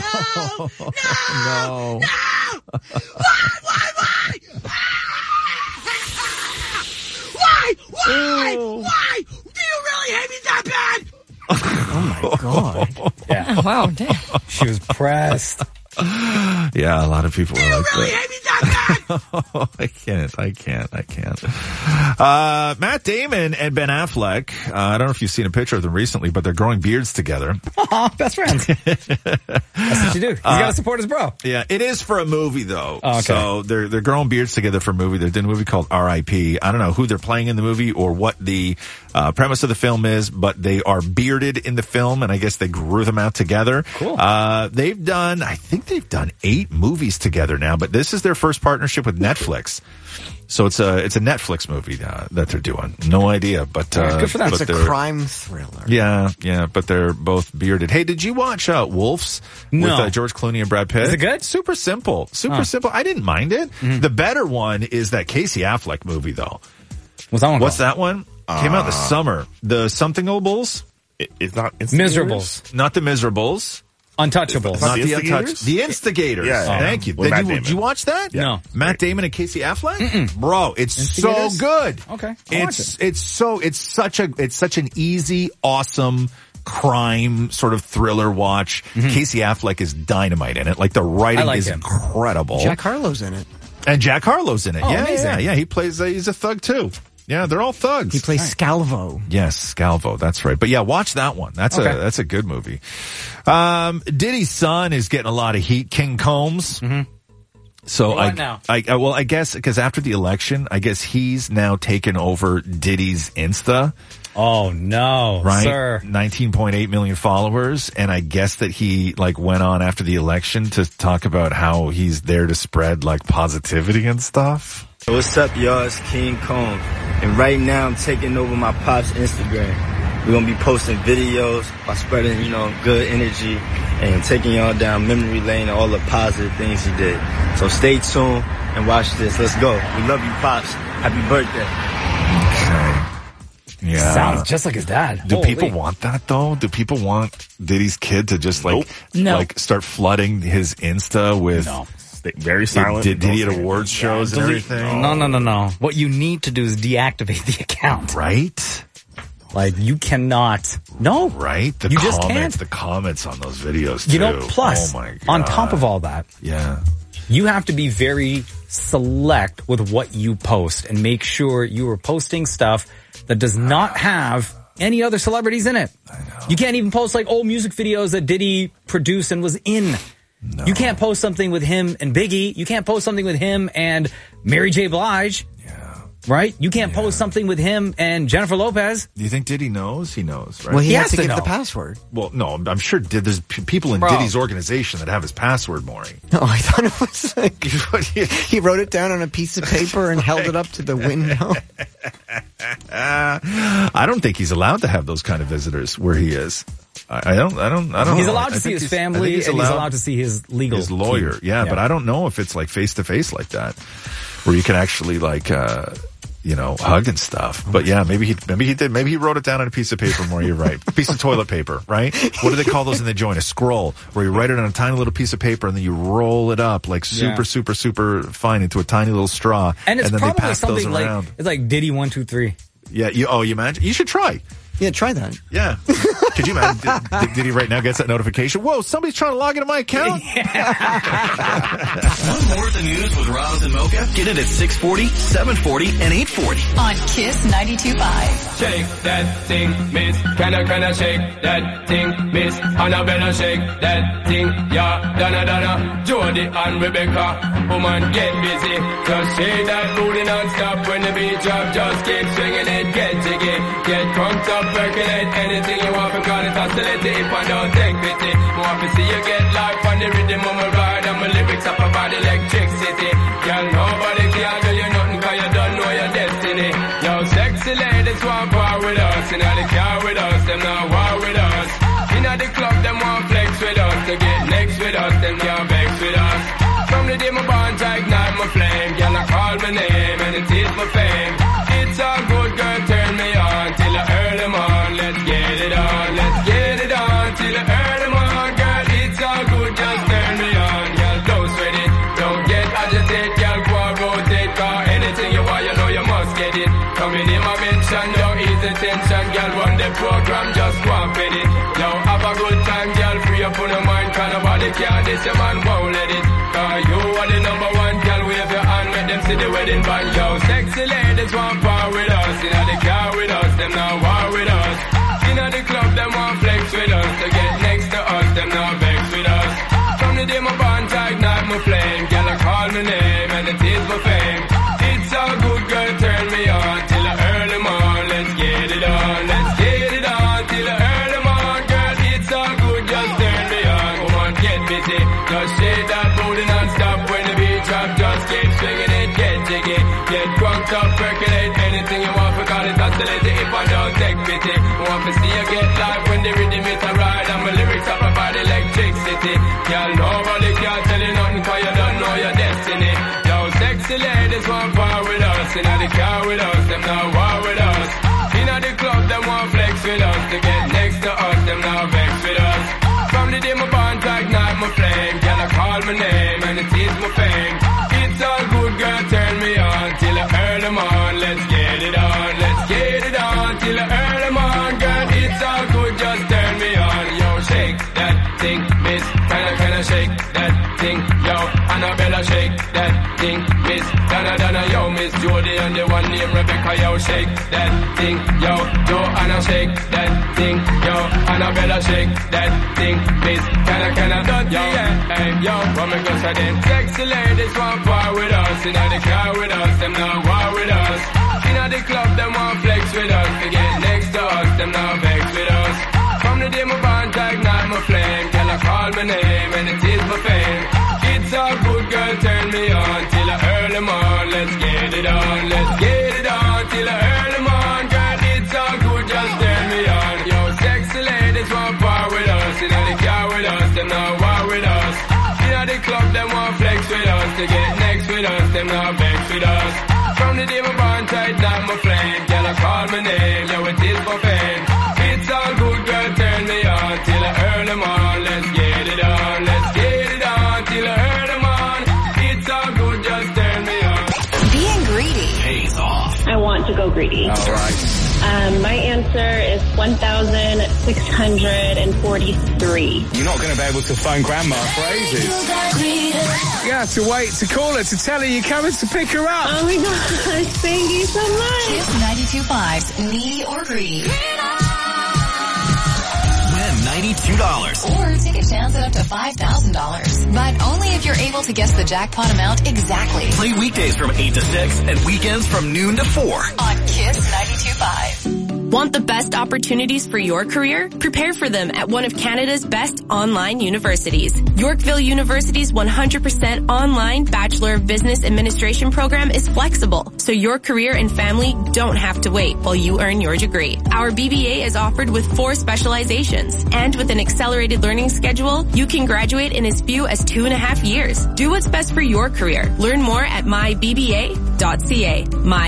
Why? Do you really hate me that bad? Oh my God. Yeah. Wow, damn. She was pressed. Yeah, a lot of people were like really that. hate me that bad? I can't. Matt Damon and Ben Affleck, I don't know if you've seen a picture of them recently, but they're growing beards together. Best friends. That's what you do. He's got to support his bro. Yeah, it is for a movie though. Oh, okay. So they're growing beards together for a movie. They're doing a movie called R.I.P. I don't know who they're playing in the movie or what the premise of the film is, but they are bearded in the film, and I guess they grew them out together. Cool. I think they've done 8 movies together now, but this is their first partnership with Netflix. So it's a Netflix movie that they're doing. No idea, but good for them. It's a crime thriller. Yeah, but they're both bearded. Hey, did you watch Wolves with George Clooney and Brad Pitt? Is it good? Super simple. Simple. I didn't mind it. Mm-hmm. The better one is that Casey Affleck movie, though. What's that one? What's that one? Came out this summer. The Something-ables? It's not Miserables. Not the Miserables. Untouchables. Not the Untouchables. The Instigators. Yeah. Thank you. Did you watch that? No. Matt Damon and Casey Affleck? Bro, it's so good. Okay. It's such an easy, awesome crime sort of thriller watch. Mm-hmm. Casey Affleck is dynamite in it. Like the writing is incredible. Jack Harlow's in it. And Jack Harlow's in it. Oh, amazing. Yeah. He plays, he's a thug too. Yeah, they're all thugs. He plays Scalvo. Yes, Scalvo. That's right. But yeah, watch that one. That's a good movie. Diddy's son is getting a lot of heat. King Combs. Mm-hmm. So now? I guess because after the election, I guess he's now taken over Diddy's Insta. Oh no, right? sir. 19.8 million followers. And I guess that he like went on after the election to talk about how he's there to spread like positivity and stuff. What's up, y'all? It's King Kong. And right now I'm taking over my pop's Instagram. We're going to be posting videos by spreading, good energy and taking y'all down memory lane and all the positive things he did. So stay tuned and watch this. Let's go. We love you, Pops. Happy birthday. Yeah. Sounds just like his dad. Do Holy. people want that though? Do people want Diddy's kid to just like start flooding his Insta with very silent? Diddy at awards shows and everything? No. What you need to do is deactivate the account. Right? Like you cannot. No. Right? You just can't. The comments on those videos too. Plus, oh my God. on top of all that, you have to be very select with what you post and make sure you are posting stuff that does not have any other celebrities in it. You can't even post like old music videos that Diddy produced and was in. No. You can't post something with him and Biggie. You can't post something with him and Mary J. Blige. Right? You can't post something with him and Jennifer Lopez. Do you think Diddy knows? He knows, right? Well, he has to give the password. Well, no, I'm sure there's people in Diddy's organization that have his password, Maury. No, I thought it was like he wrote it down on a piece of paper and held it up to the window. I don't think he's allowed to have those kind of visitors where he is. I don't He's know. allowed to see his family and he's allowed to see his legal his lawyer. team. But I don't know if it's like face to face like that where you can actually like hug and stuff. But yeah, maybe he did. Maybe he wrote it down on a piece of paper more. You're right. A piece of toilet paper, right? What do they call those in the joint? A scroll, where you write it on a tiny little piece of paper and then you roll it up like super fine into a tiny little straw. And it's then probably they pass those something around. like, it's like Diddy 1, 2, 3. Yeah. You imagine? You should try. Yeah, try that. Yeah. Could you imagine? Did he right now gets that notification? Whoa, somebody's trying to log into my account. Want more of the news with Roz and Mocha? Get it at 640, 740, and 840. On Kiss 92.5. Shake that thing, miss. Can I shake that thing, miss? Annabella, shake that thing, yeah. Donna, Jody and Rebecca. Woman, get busy. Just shake that booty non-stop when the beat drop. Just keep swinging it, get jiggy. Get crunked up, percolate anything you want because it's oscillating. If I don't take pity, want to see you get life on the rhythm of my ride and my lyrics up about electricity. Girl, nobody can do you nothing because you don't know your destiny. Yo, sexy ladies want war with us. You know they car with us, them not war with us. You know the club, them want flex with us. To get next with us, them can't vex with us. From the day my bond, I ignite my flame. Girl, I call my name and it is my fame. It's all good, girl, turn me on till I earn them on. Let's get it on, let's get it on till I earn them on. Girl, it's all good, just turn me on. Girl, don't sweat it, don't get agitated. Girl, go and rotate, cause anything you want, you know you must get it. Coming in my mention, don't ease the tension. Girl, run the program, just go and fit it. Yo, have a good time, girl, free up on your mind. Cause nobody can, this your man won't let it. Cause you are the number one, girl, wave your hand, make them see the wedding band. Yo, sexy ladies want power with us. You know the car with us, them not war with us. You know the club, them want flex with us. To get next to us, them not vex with us. From the day my bond, I ignite my flame. Girl, I call my name and it is my fame. It's all good, girl, turn me on till I earn them on. Let's get it on, let's get it on till I earn them on. Girl, it's all good, just turn me on. Come on, get busy, just shake that booty non-stop. When the beat drop, just keep swinging it, get jiggy. Get crunked up, percolate anything you want, because it's oscillating if I don't take pity. Want to see you get live when the rhythm is a ride and my lyrics up about electricity. Girl, nobody can tell you nothing cause you don't know your destiny. Yo, sexy ladies want power with us. You know the car with us, them not war with us. You know the club, them want flex with us. To get next to us, them not vex with us. From the day my bond, I ignite my flame. Girl, I call my name and it is my fame. It's all good, girl, turn me on till I earn them on. Let's get it on, let's get it on till I earn them on. Girl, it's all good, just turn me on. Yo, shake that thing, miss. Can I shake that thing? Yo, Annabella, shake that thing, miss. Donna, yo, Miss Jody and the one named Rebecca, yo, shake that thing. Yo, Joanna, shake that thing. Yo, Annabella, shake that thing, miss. Can I, yo, hey, yo, come and go say them. Sexy ladies want power with us. You know the car with us, them not war with us. You know the club, them want flex with us. To get next to us, them now vex with us. From the day my bond I ignite my flame, girl I call my name and it is my fame. It's all good, girl, turn me on till I earn them on. Let's get it on, let's get it on till I earn them on. Girl, it's all good, just turn me on. Yo, sexy ladies want part with us, you know they car with us, them now war with us. You know the club, them want flex with us, to get next with us, them now vex with us. From the day my bond tight down my flame, girl I call my name, yo it is for fame. It's all good, girl, turn me on till I earn them on. Let's get it on, let's get it on till I earn them on. It's all good, just turn me on. Being greedy pays off. I want to go greedy. All right. My answer is 1,643. You're not going to be able to phone Grandma for ages. You have to wait to call her to tell her you're coming to pick her up. Oh my gosh, thank you so much. Kiss 92.5's Needy or Greedy. Win $92. Or take a chance at up to $5,000. But only if you're able to guess the jackpot amount exactly. Play weekdays from 8 to 6 and weekends from noon to 4. On Kiss 92.5. Want the best opportunities for your career? Prepare for them at one of Canada's best online universities. Yorkville University's 100% online Bachelor of Business Administration program is flexible, so your career and family don't have to wait while you earn your degree. Our BBA is offered with 4 specializations, and with an accelerated learning schedule, you can graduate in as few as 2.5 years. Do what's best for your career. Learn more at mybba.ca.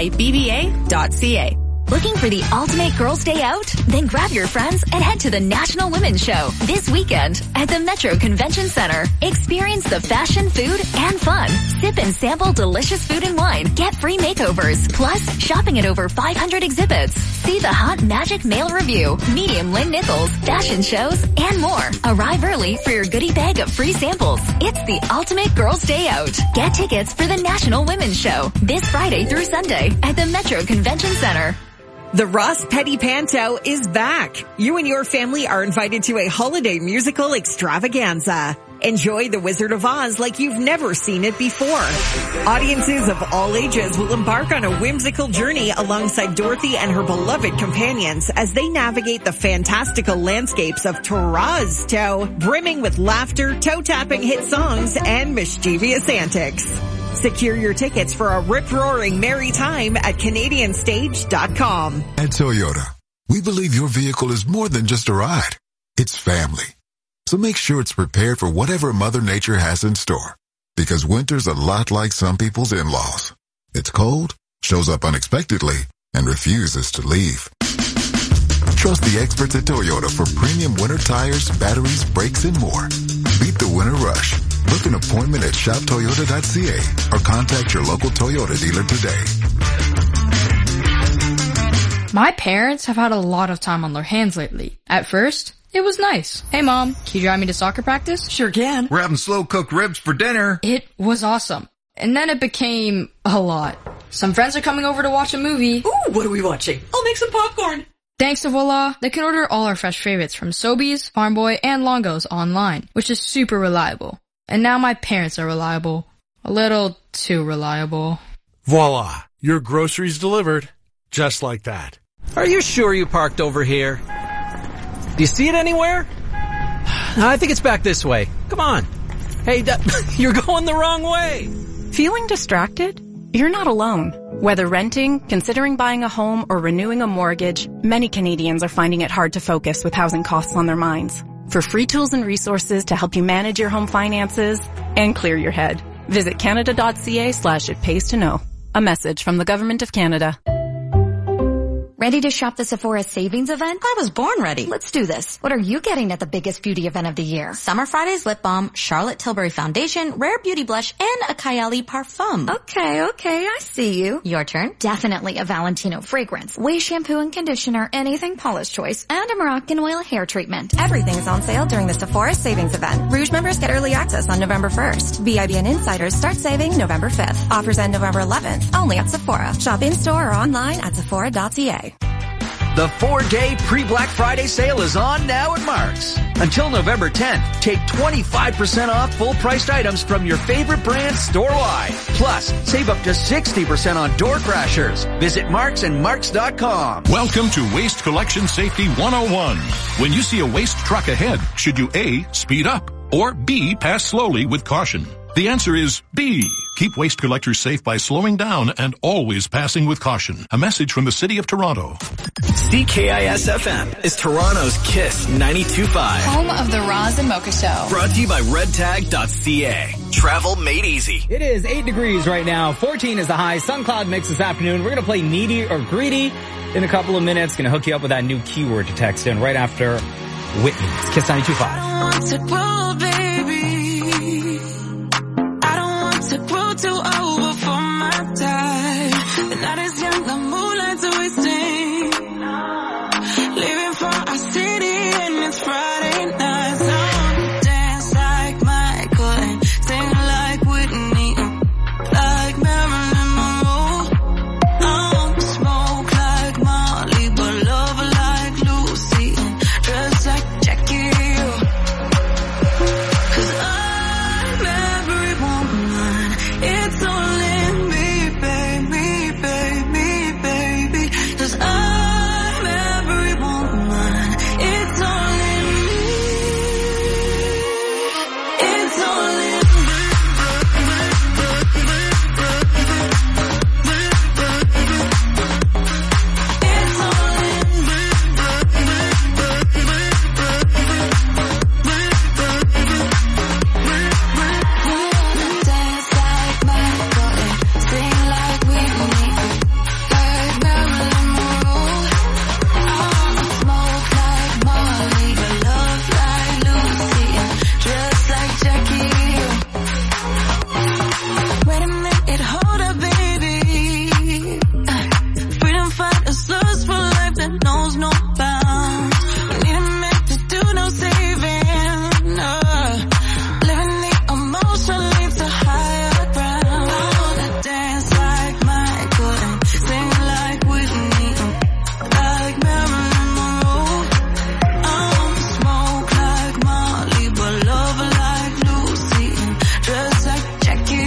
mybba.ca. Looking for the ultimate girls' day out? Then grab your friends and head to the National Women's Show this weekend at the Metro Convention Center. Experience the fashion, food, and fun. Sip and sample delicious food and wine. Get free makeovers. Plus, shopping at over 500 exhibits. See the Hot Magic Male Review, Medium Lynn Nichols, fashion shows, and more. Arrive early for your goodie bag of free samples. It's the ultimate girls' day out. Get tickets for the National Women's Show this Friday through Sunday at the Metro Convention Center. The Ross Petty Panto is back. You and your family are invited to a holiday musical extravaganza. Enjoy The Wizard of Oz like you've never seen it before. Audiences of all ages will embark on a whimsical journey alongside Dorothy and her beloved companions as they navigate the fantastical landscapes of Toronto, brimming with laughter, toe-tapping hit songs, and mischievous antics. Secure your tickets for a rip-roaring merry time at CanadianStage.com. At Toyota, we believe your vehicle is more than just a ride. It's family. So make sure it's prepared for whatever Mother Nature has in store. Because winter's a lot like some people's in-laws. It's cold, shows up unexpectedly, and refuses to leave. Trust the experts at Toyota for premium winter tires, batteries, brakes, and more. Beat the winter rush. Book an appointment at shoptoyota.ca or contact your local Toyota dealer today. My parents have had a lot of time on their hands lately. At first, it was nice. Hey Mom, can you drive me to soccer practice? Sure can. We're having slow-cooked ribs for dinner. It was awesome. And then it became a lot. Some friends are coming over to watch a movie. Ooh, what are we watching? I'll make some popcorn. Thanks to Voila, they can order all our fresh favorites from Sobeys, Farm Boy, and Longo's online, which is super reliable. And now my parents are reliable. A little too reliable. Voila, your groceries delivered. Just like that. Are you sure you parked over here? Do you see it anywhere? I think it's back this way. Come on. Hey, you're going the wrong way. Feeling distracted? You're not alone. Whether renting, considering buying a home, or renewing a mortgage, many Canadians are finding it hard to focus with housing costs on their minds. For free tools and resources to help you manage your home finances and clear your head, visit canada.ca/it-pays-to-know. A message from the Government of Canada. Ready to shop the Sephora Savings event? I was born ready. Let's do this. What are you getting at the biggest beauty event of the year? Summer Fridays lip balm, Charlotte Tilbury foundation, Rare Beauty blush, and a Kylie parfum. Okay, I see you. Your turn. Definitely a Valentino fragrance, Way shampoo and conditioner, anything Paula's choice, and a Moroccan oil hair treatment. Everything is on sale during the Sephora Savings event. Rouge members get early access on November 1st. BIBN insiders start saving November 5th. Offers end November 11th, only at Sephora. Shop in-store or online at Sephora.ca. The 4-day pre-Black Friday sale is on now at Mark's. Until November 10th, take 25% off full-priced items from your favorite brands store-wide. Plus, save up to 60% on door crashers. Visit Marks and Marks.com. Welcome to Waste Collection Safety 101. When you see a waste truck ahead, should you A, speed up, or B, pass slowly with caution? The answer is B. Keep waste collectors safe by slowing down and always passing with caution. A message from the City of Toronto. CKIS-FM is Toronto's Kiss 92.5. Home of the Roz and Mocha Show. Brought to you by redtag.ca. Travel made easy. It is 8 degrees right now. 14 is the high. Sun cloud mix this afternoon. We're going to play Needy or Greedy in a couple of minutes. Going to hook you up with that new keyword to text in right after Whitney. It's Kiss 92.5. I want to grow, baby. I don't want to grow too old for my time. The night is young, the moonlight's wasting. Living for our city and it's Friday night. So I wanna dance like Michael and sing like Whitney, like Marilyn Monroe. I wanna smoke like Molly, but love like Lucy and dress like Jackie. 'Cause I'm every woman. It's only me, baby, baby, baby. 'Cause I'm every woman. It's only me. It's only dance like Michael and sing like Whitney, like Marilyn Monroe. I wanna smoke like Molly, but love like Lucy and dress like Jackie. Wait a minute, hold up, baby. Freedom fighters thirst for life that knows no bounds. We need a minute to do no saving. Living the emotion leads to higher ground. I wanna dance like Michael and sing like Whitney, like Marilyn Monroe. I wanna smoke like Molly, but love like Lucy and dress like Jackie.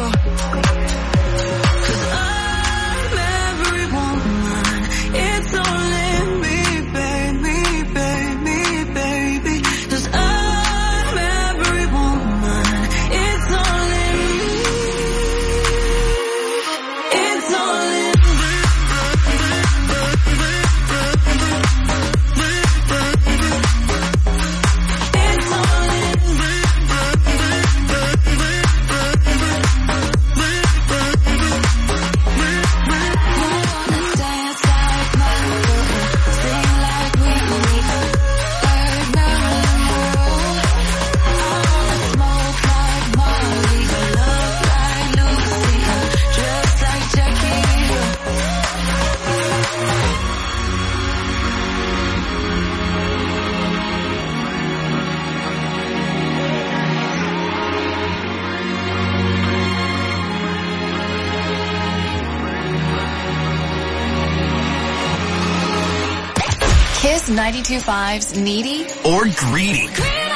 'Cause I'm every woman. It's only me, baby, baby, baby. 'Cause I'm every woman. It's only me. It's only It's only dance like Michael and sing like Whitney, like Marilyn Monroe. I wanna smoke like Molly, but love like Lucy and dress like Jackie. Kiss 92.5's Needy Or Greedy.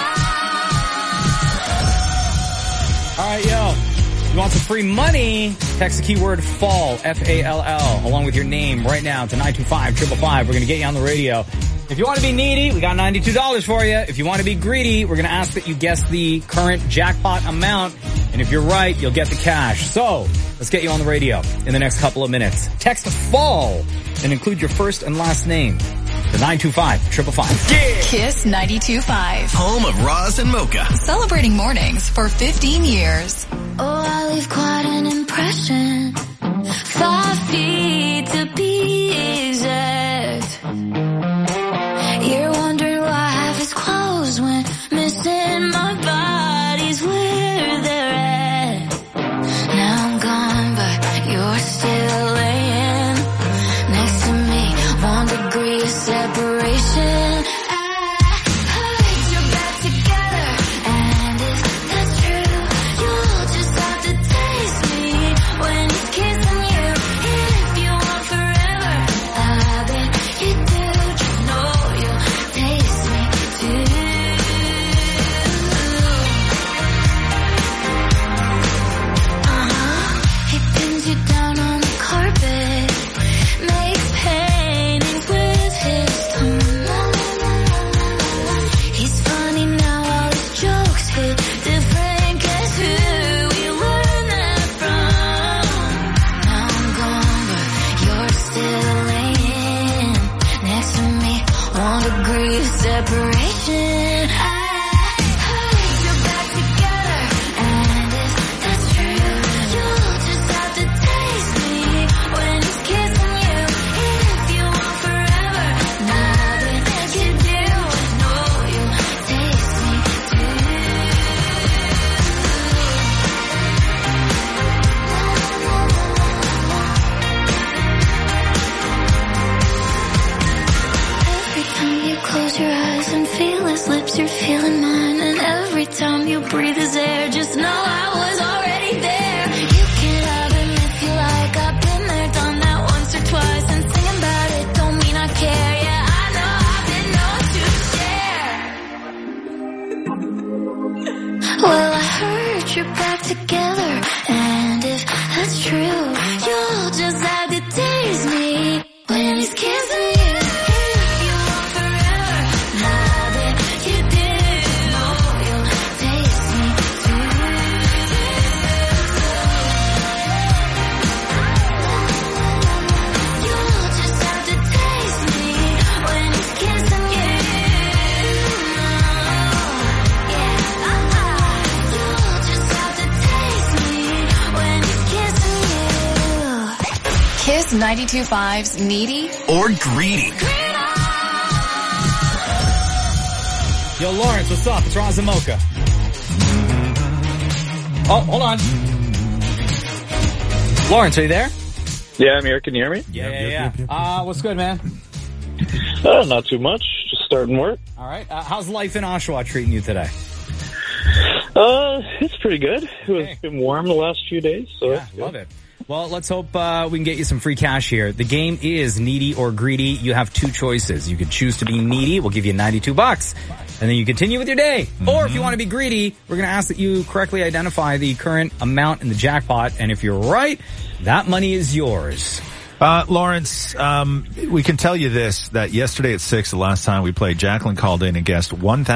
All right, yo. You want some free money? Text the keyword FALL, F-A-L-L, along with your name right now to 925-555. We're going to get you on the radio. If you want to be needy, we got $92 for you. If you want to be greedy, we're going to ask that you guess the current jackpot amount. And if you're right, you'll get the cash. So, let's get you on the radio in the next couple of minutes. Text FALL and include your first and last name to 925-555. Yeah! Kiss 92.5. Home of Roz and Mocha. Celebrating mornings for 15 years. Oh, I leave quite an impression. 5 feet to be exact. You're wondering why half is closed when missing my body's where they're at. Now I'm gone, but you're still laying next to me. 1 degree of separation. I put your back together, and if that's true, you'll just have to taste me when it's kissing you. If you want forever, I'll be you're back together. And if that's true, you'll just have to taste me when he's kissing you. You want forever, now that you did. Oh, you'll taste me too. You'll just have to taste me when he's kissing you. Kiss 92.5's Needy or Greedy. Yo, Lawrence, what's up? It's Roz and Mocha. Oh, hold on. Lawrence, are you there? Yeah, I'm here. Can you hear me? Yeah. What's good, man? Not too much. Just starting work. All right. How's life in Oshawa treating you today? It's pretty good. It's been warm the last few days, so yeah, love it. Well, let's hope we can get you some free cash here. The game is Needy or Greedy. You have two choices. You could choose to be needy. We'll give you $92. And then you continue with your day. Mm-hmm. Or if you want to be greedy, we're going to ask that you correctly identify the current amount in the jackpot. And if you're right, that money is yours. Lawrence, we can tell you this, that yesterday at 6, the last time we played, Jacqueline called in and guessed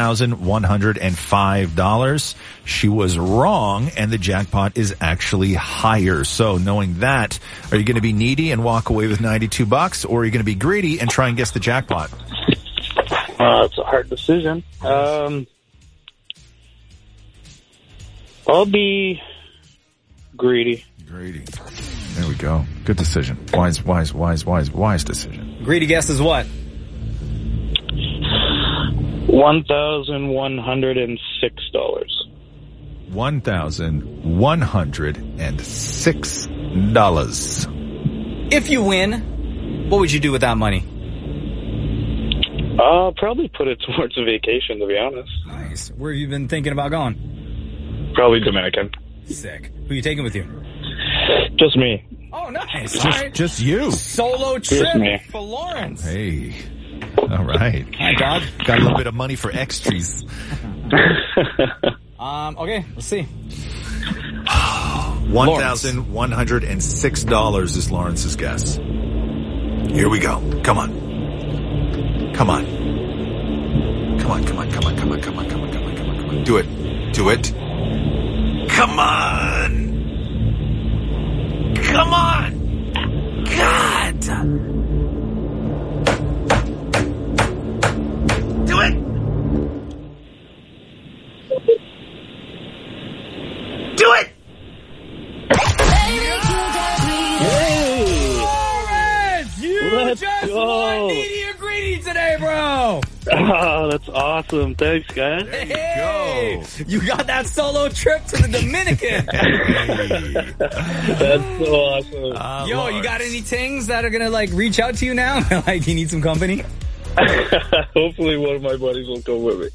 $1,105. She was wrong, and the jackpot is actually higher. So knowing that, are you going to be needy and walk away with $92, or are you going to be greedy and try and guess the jackpot? It's a hard decision. I'll be greedy. Greedy. There we go. Good decision. Wise decision. Greedy guess is what? $1,106. $1,106. If you win, what would you do with that money? I'll probably put it towards a vacation, to be honest. Nice. Where have you been thinking about going? Probably Dominican. Sick. Who are you taking with you? Just me. Oh, nice. Just you. Solo trip for Lawrence. Hey. All right. Hi, dog. Got a little bit of money for extras. Okay, let's see. $1,106 is Lawrence's guess. Here we go. Come on. Do it. Come on. God. Do it. Lawrence, you just won Needy or Greedy today, bro. Oh, that's awesome. Thanks, guys. Hey, you got that solo trip to the Dominican. That's so awesome. Yo, Lawrence, you got any tings that are going to reach out to you now? Like, you need some company? Hopefully one of my buddies will go with me.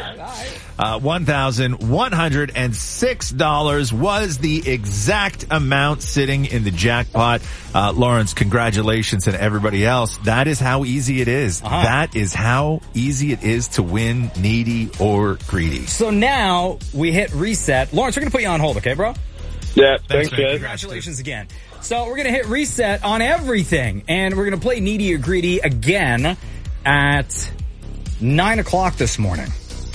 $1,106 was the exact amount sitting in the jackpot. Lawrence, congratulations, and everybody else. That is how easy it is. Uh-huh. That is how easy it is to win Needy or Greedy. So now we hit reset. Lawrence, we're going to put you on hold, okay, bro? Yeah, thanks guys. Congratulations again. So we're going to hit reset on everything, and we're going to play Needy or Greedy again at 9 o'clock this morning.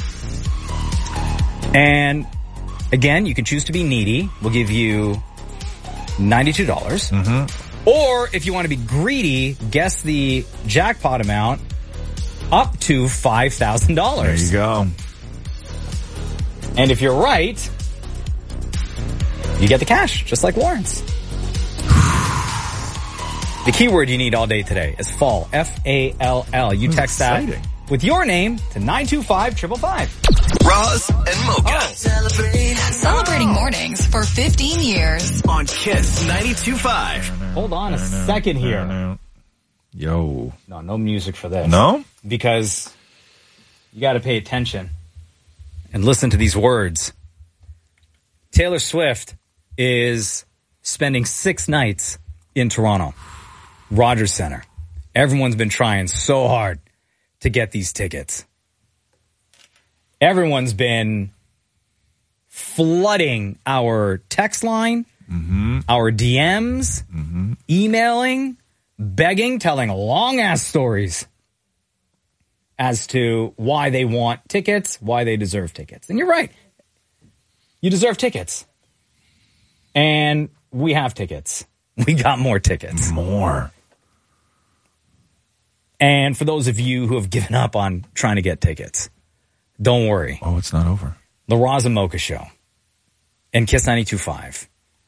And again, you can choose to be needy. We'll give you $92. Mm-hmm. Or if you want to be greedy, guess the jackpot amount up to $5,000. There you go. And if you're right, you get the cash, just like Lawrence. The keyword you need all day today is fall. F-A-L-L. You text that with your name to 925-555. Roz and Mocha. Celebrating mornings for 15 years. On Kiss 92.5. Hold on a second here. Yo. No music for this. No? Because you got to pay attention and listen to these words. Taylor Swift is spending 6 nights in Toronto. Rogers Centre. Everyone's been trying so hard to get these tickets. Everyone's been flooding our text line, our DMs, emailing, begging, telling long-ass stories as to why they want tickets, why they deserve tickets. And you're right. You deserve tickets. And we have tickets. We got more tickets. More. And for those of you who have given up on trying to get tickets, don't worry. Oh, it's not over. The Roz and Mocha Show and Kiss 92.5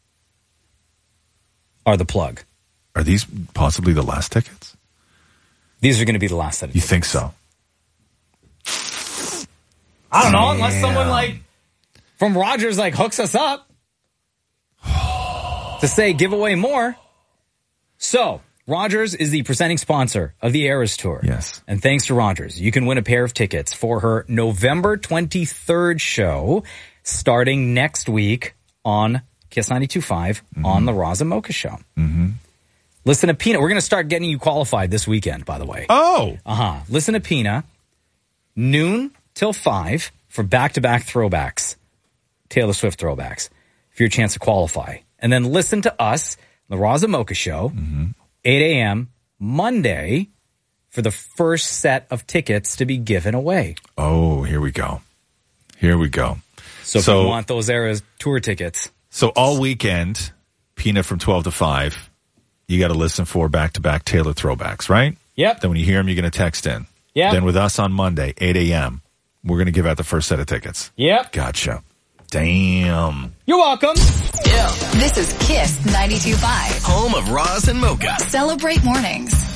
are the plug. Are these possibly the last tickets? These are going to be the last set of tickets. You think so? I don't know, unless someone like from Rogers like hooks us up to say give away more. So, Rogers is the presenting sponsor of the Eras Tour. Yes. And thanks to Rogers, you can win a pair of tickets for her November 23rd show starting next week on Kiss 92.5 on the Roz and Mocha Show. Listen to Pina. We're going to start getting you qualified this weekend, by the way. Oh! Listen to Pina, noon till 5 for back-to-back throwbacks, Taylor Swift throwbacks, for your chance to qualify. And then listen to us, the Roz and Mocha Show, 8 a.m. Monday for the first set of tickets to be given away. Oh, here we go. Here we go. So if you want those Eras tour tickets. So all weekend, Pina from 12 to 5, you got to listen for back-to-back Taylor throwbacks, right? Yep. Then when you hear them, you're going to text in. Yep. Then with us on Monday, 8 a.m., we're going to give out the first set of tickets. Yep. Gotcha. Damn. You're welcome. This is Kiss 92.5. Home of Roz and Mocha. Celebrate mornings.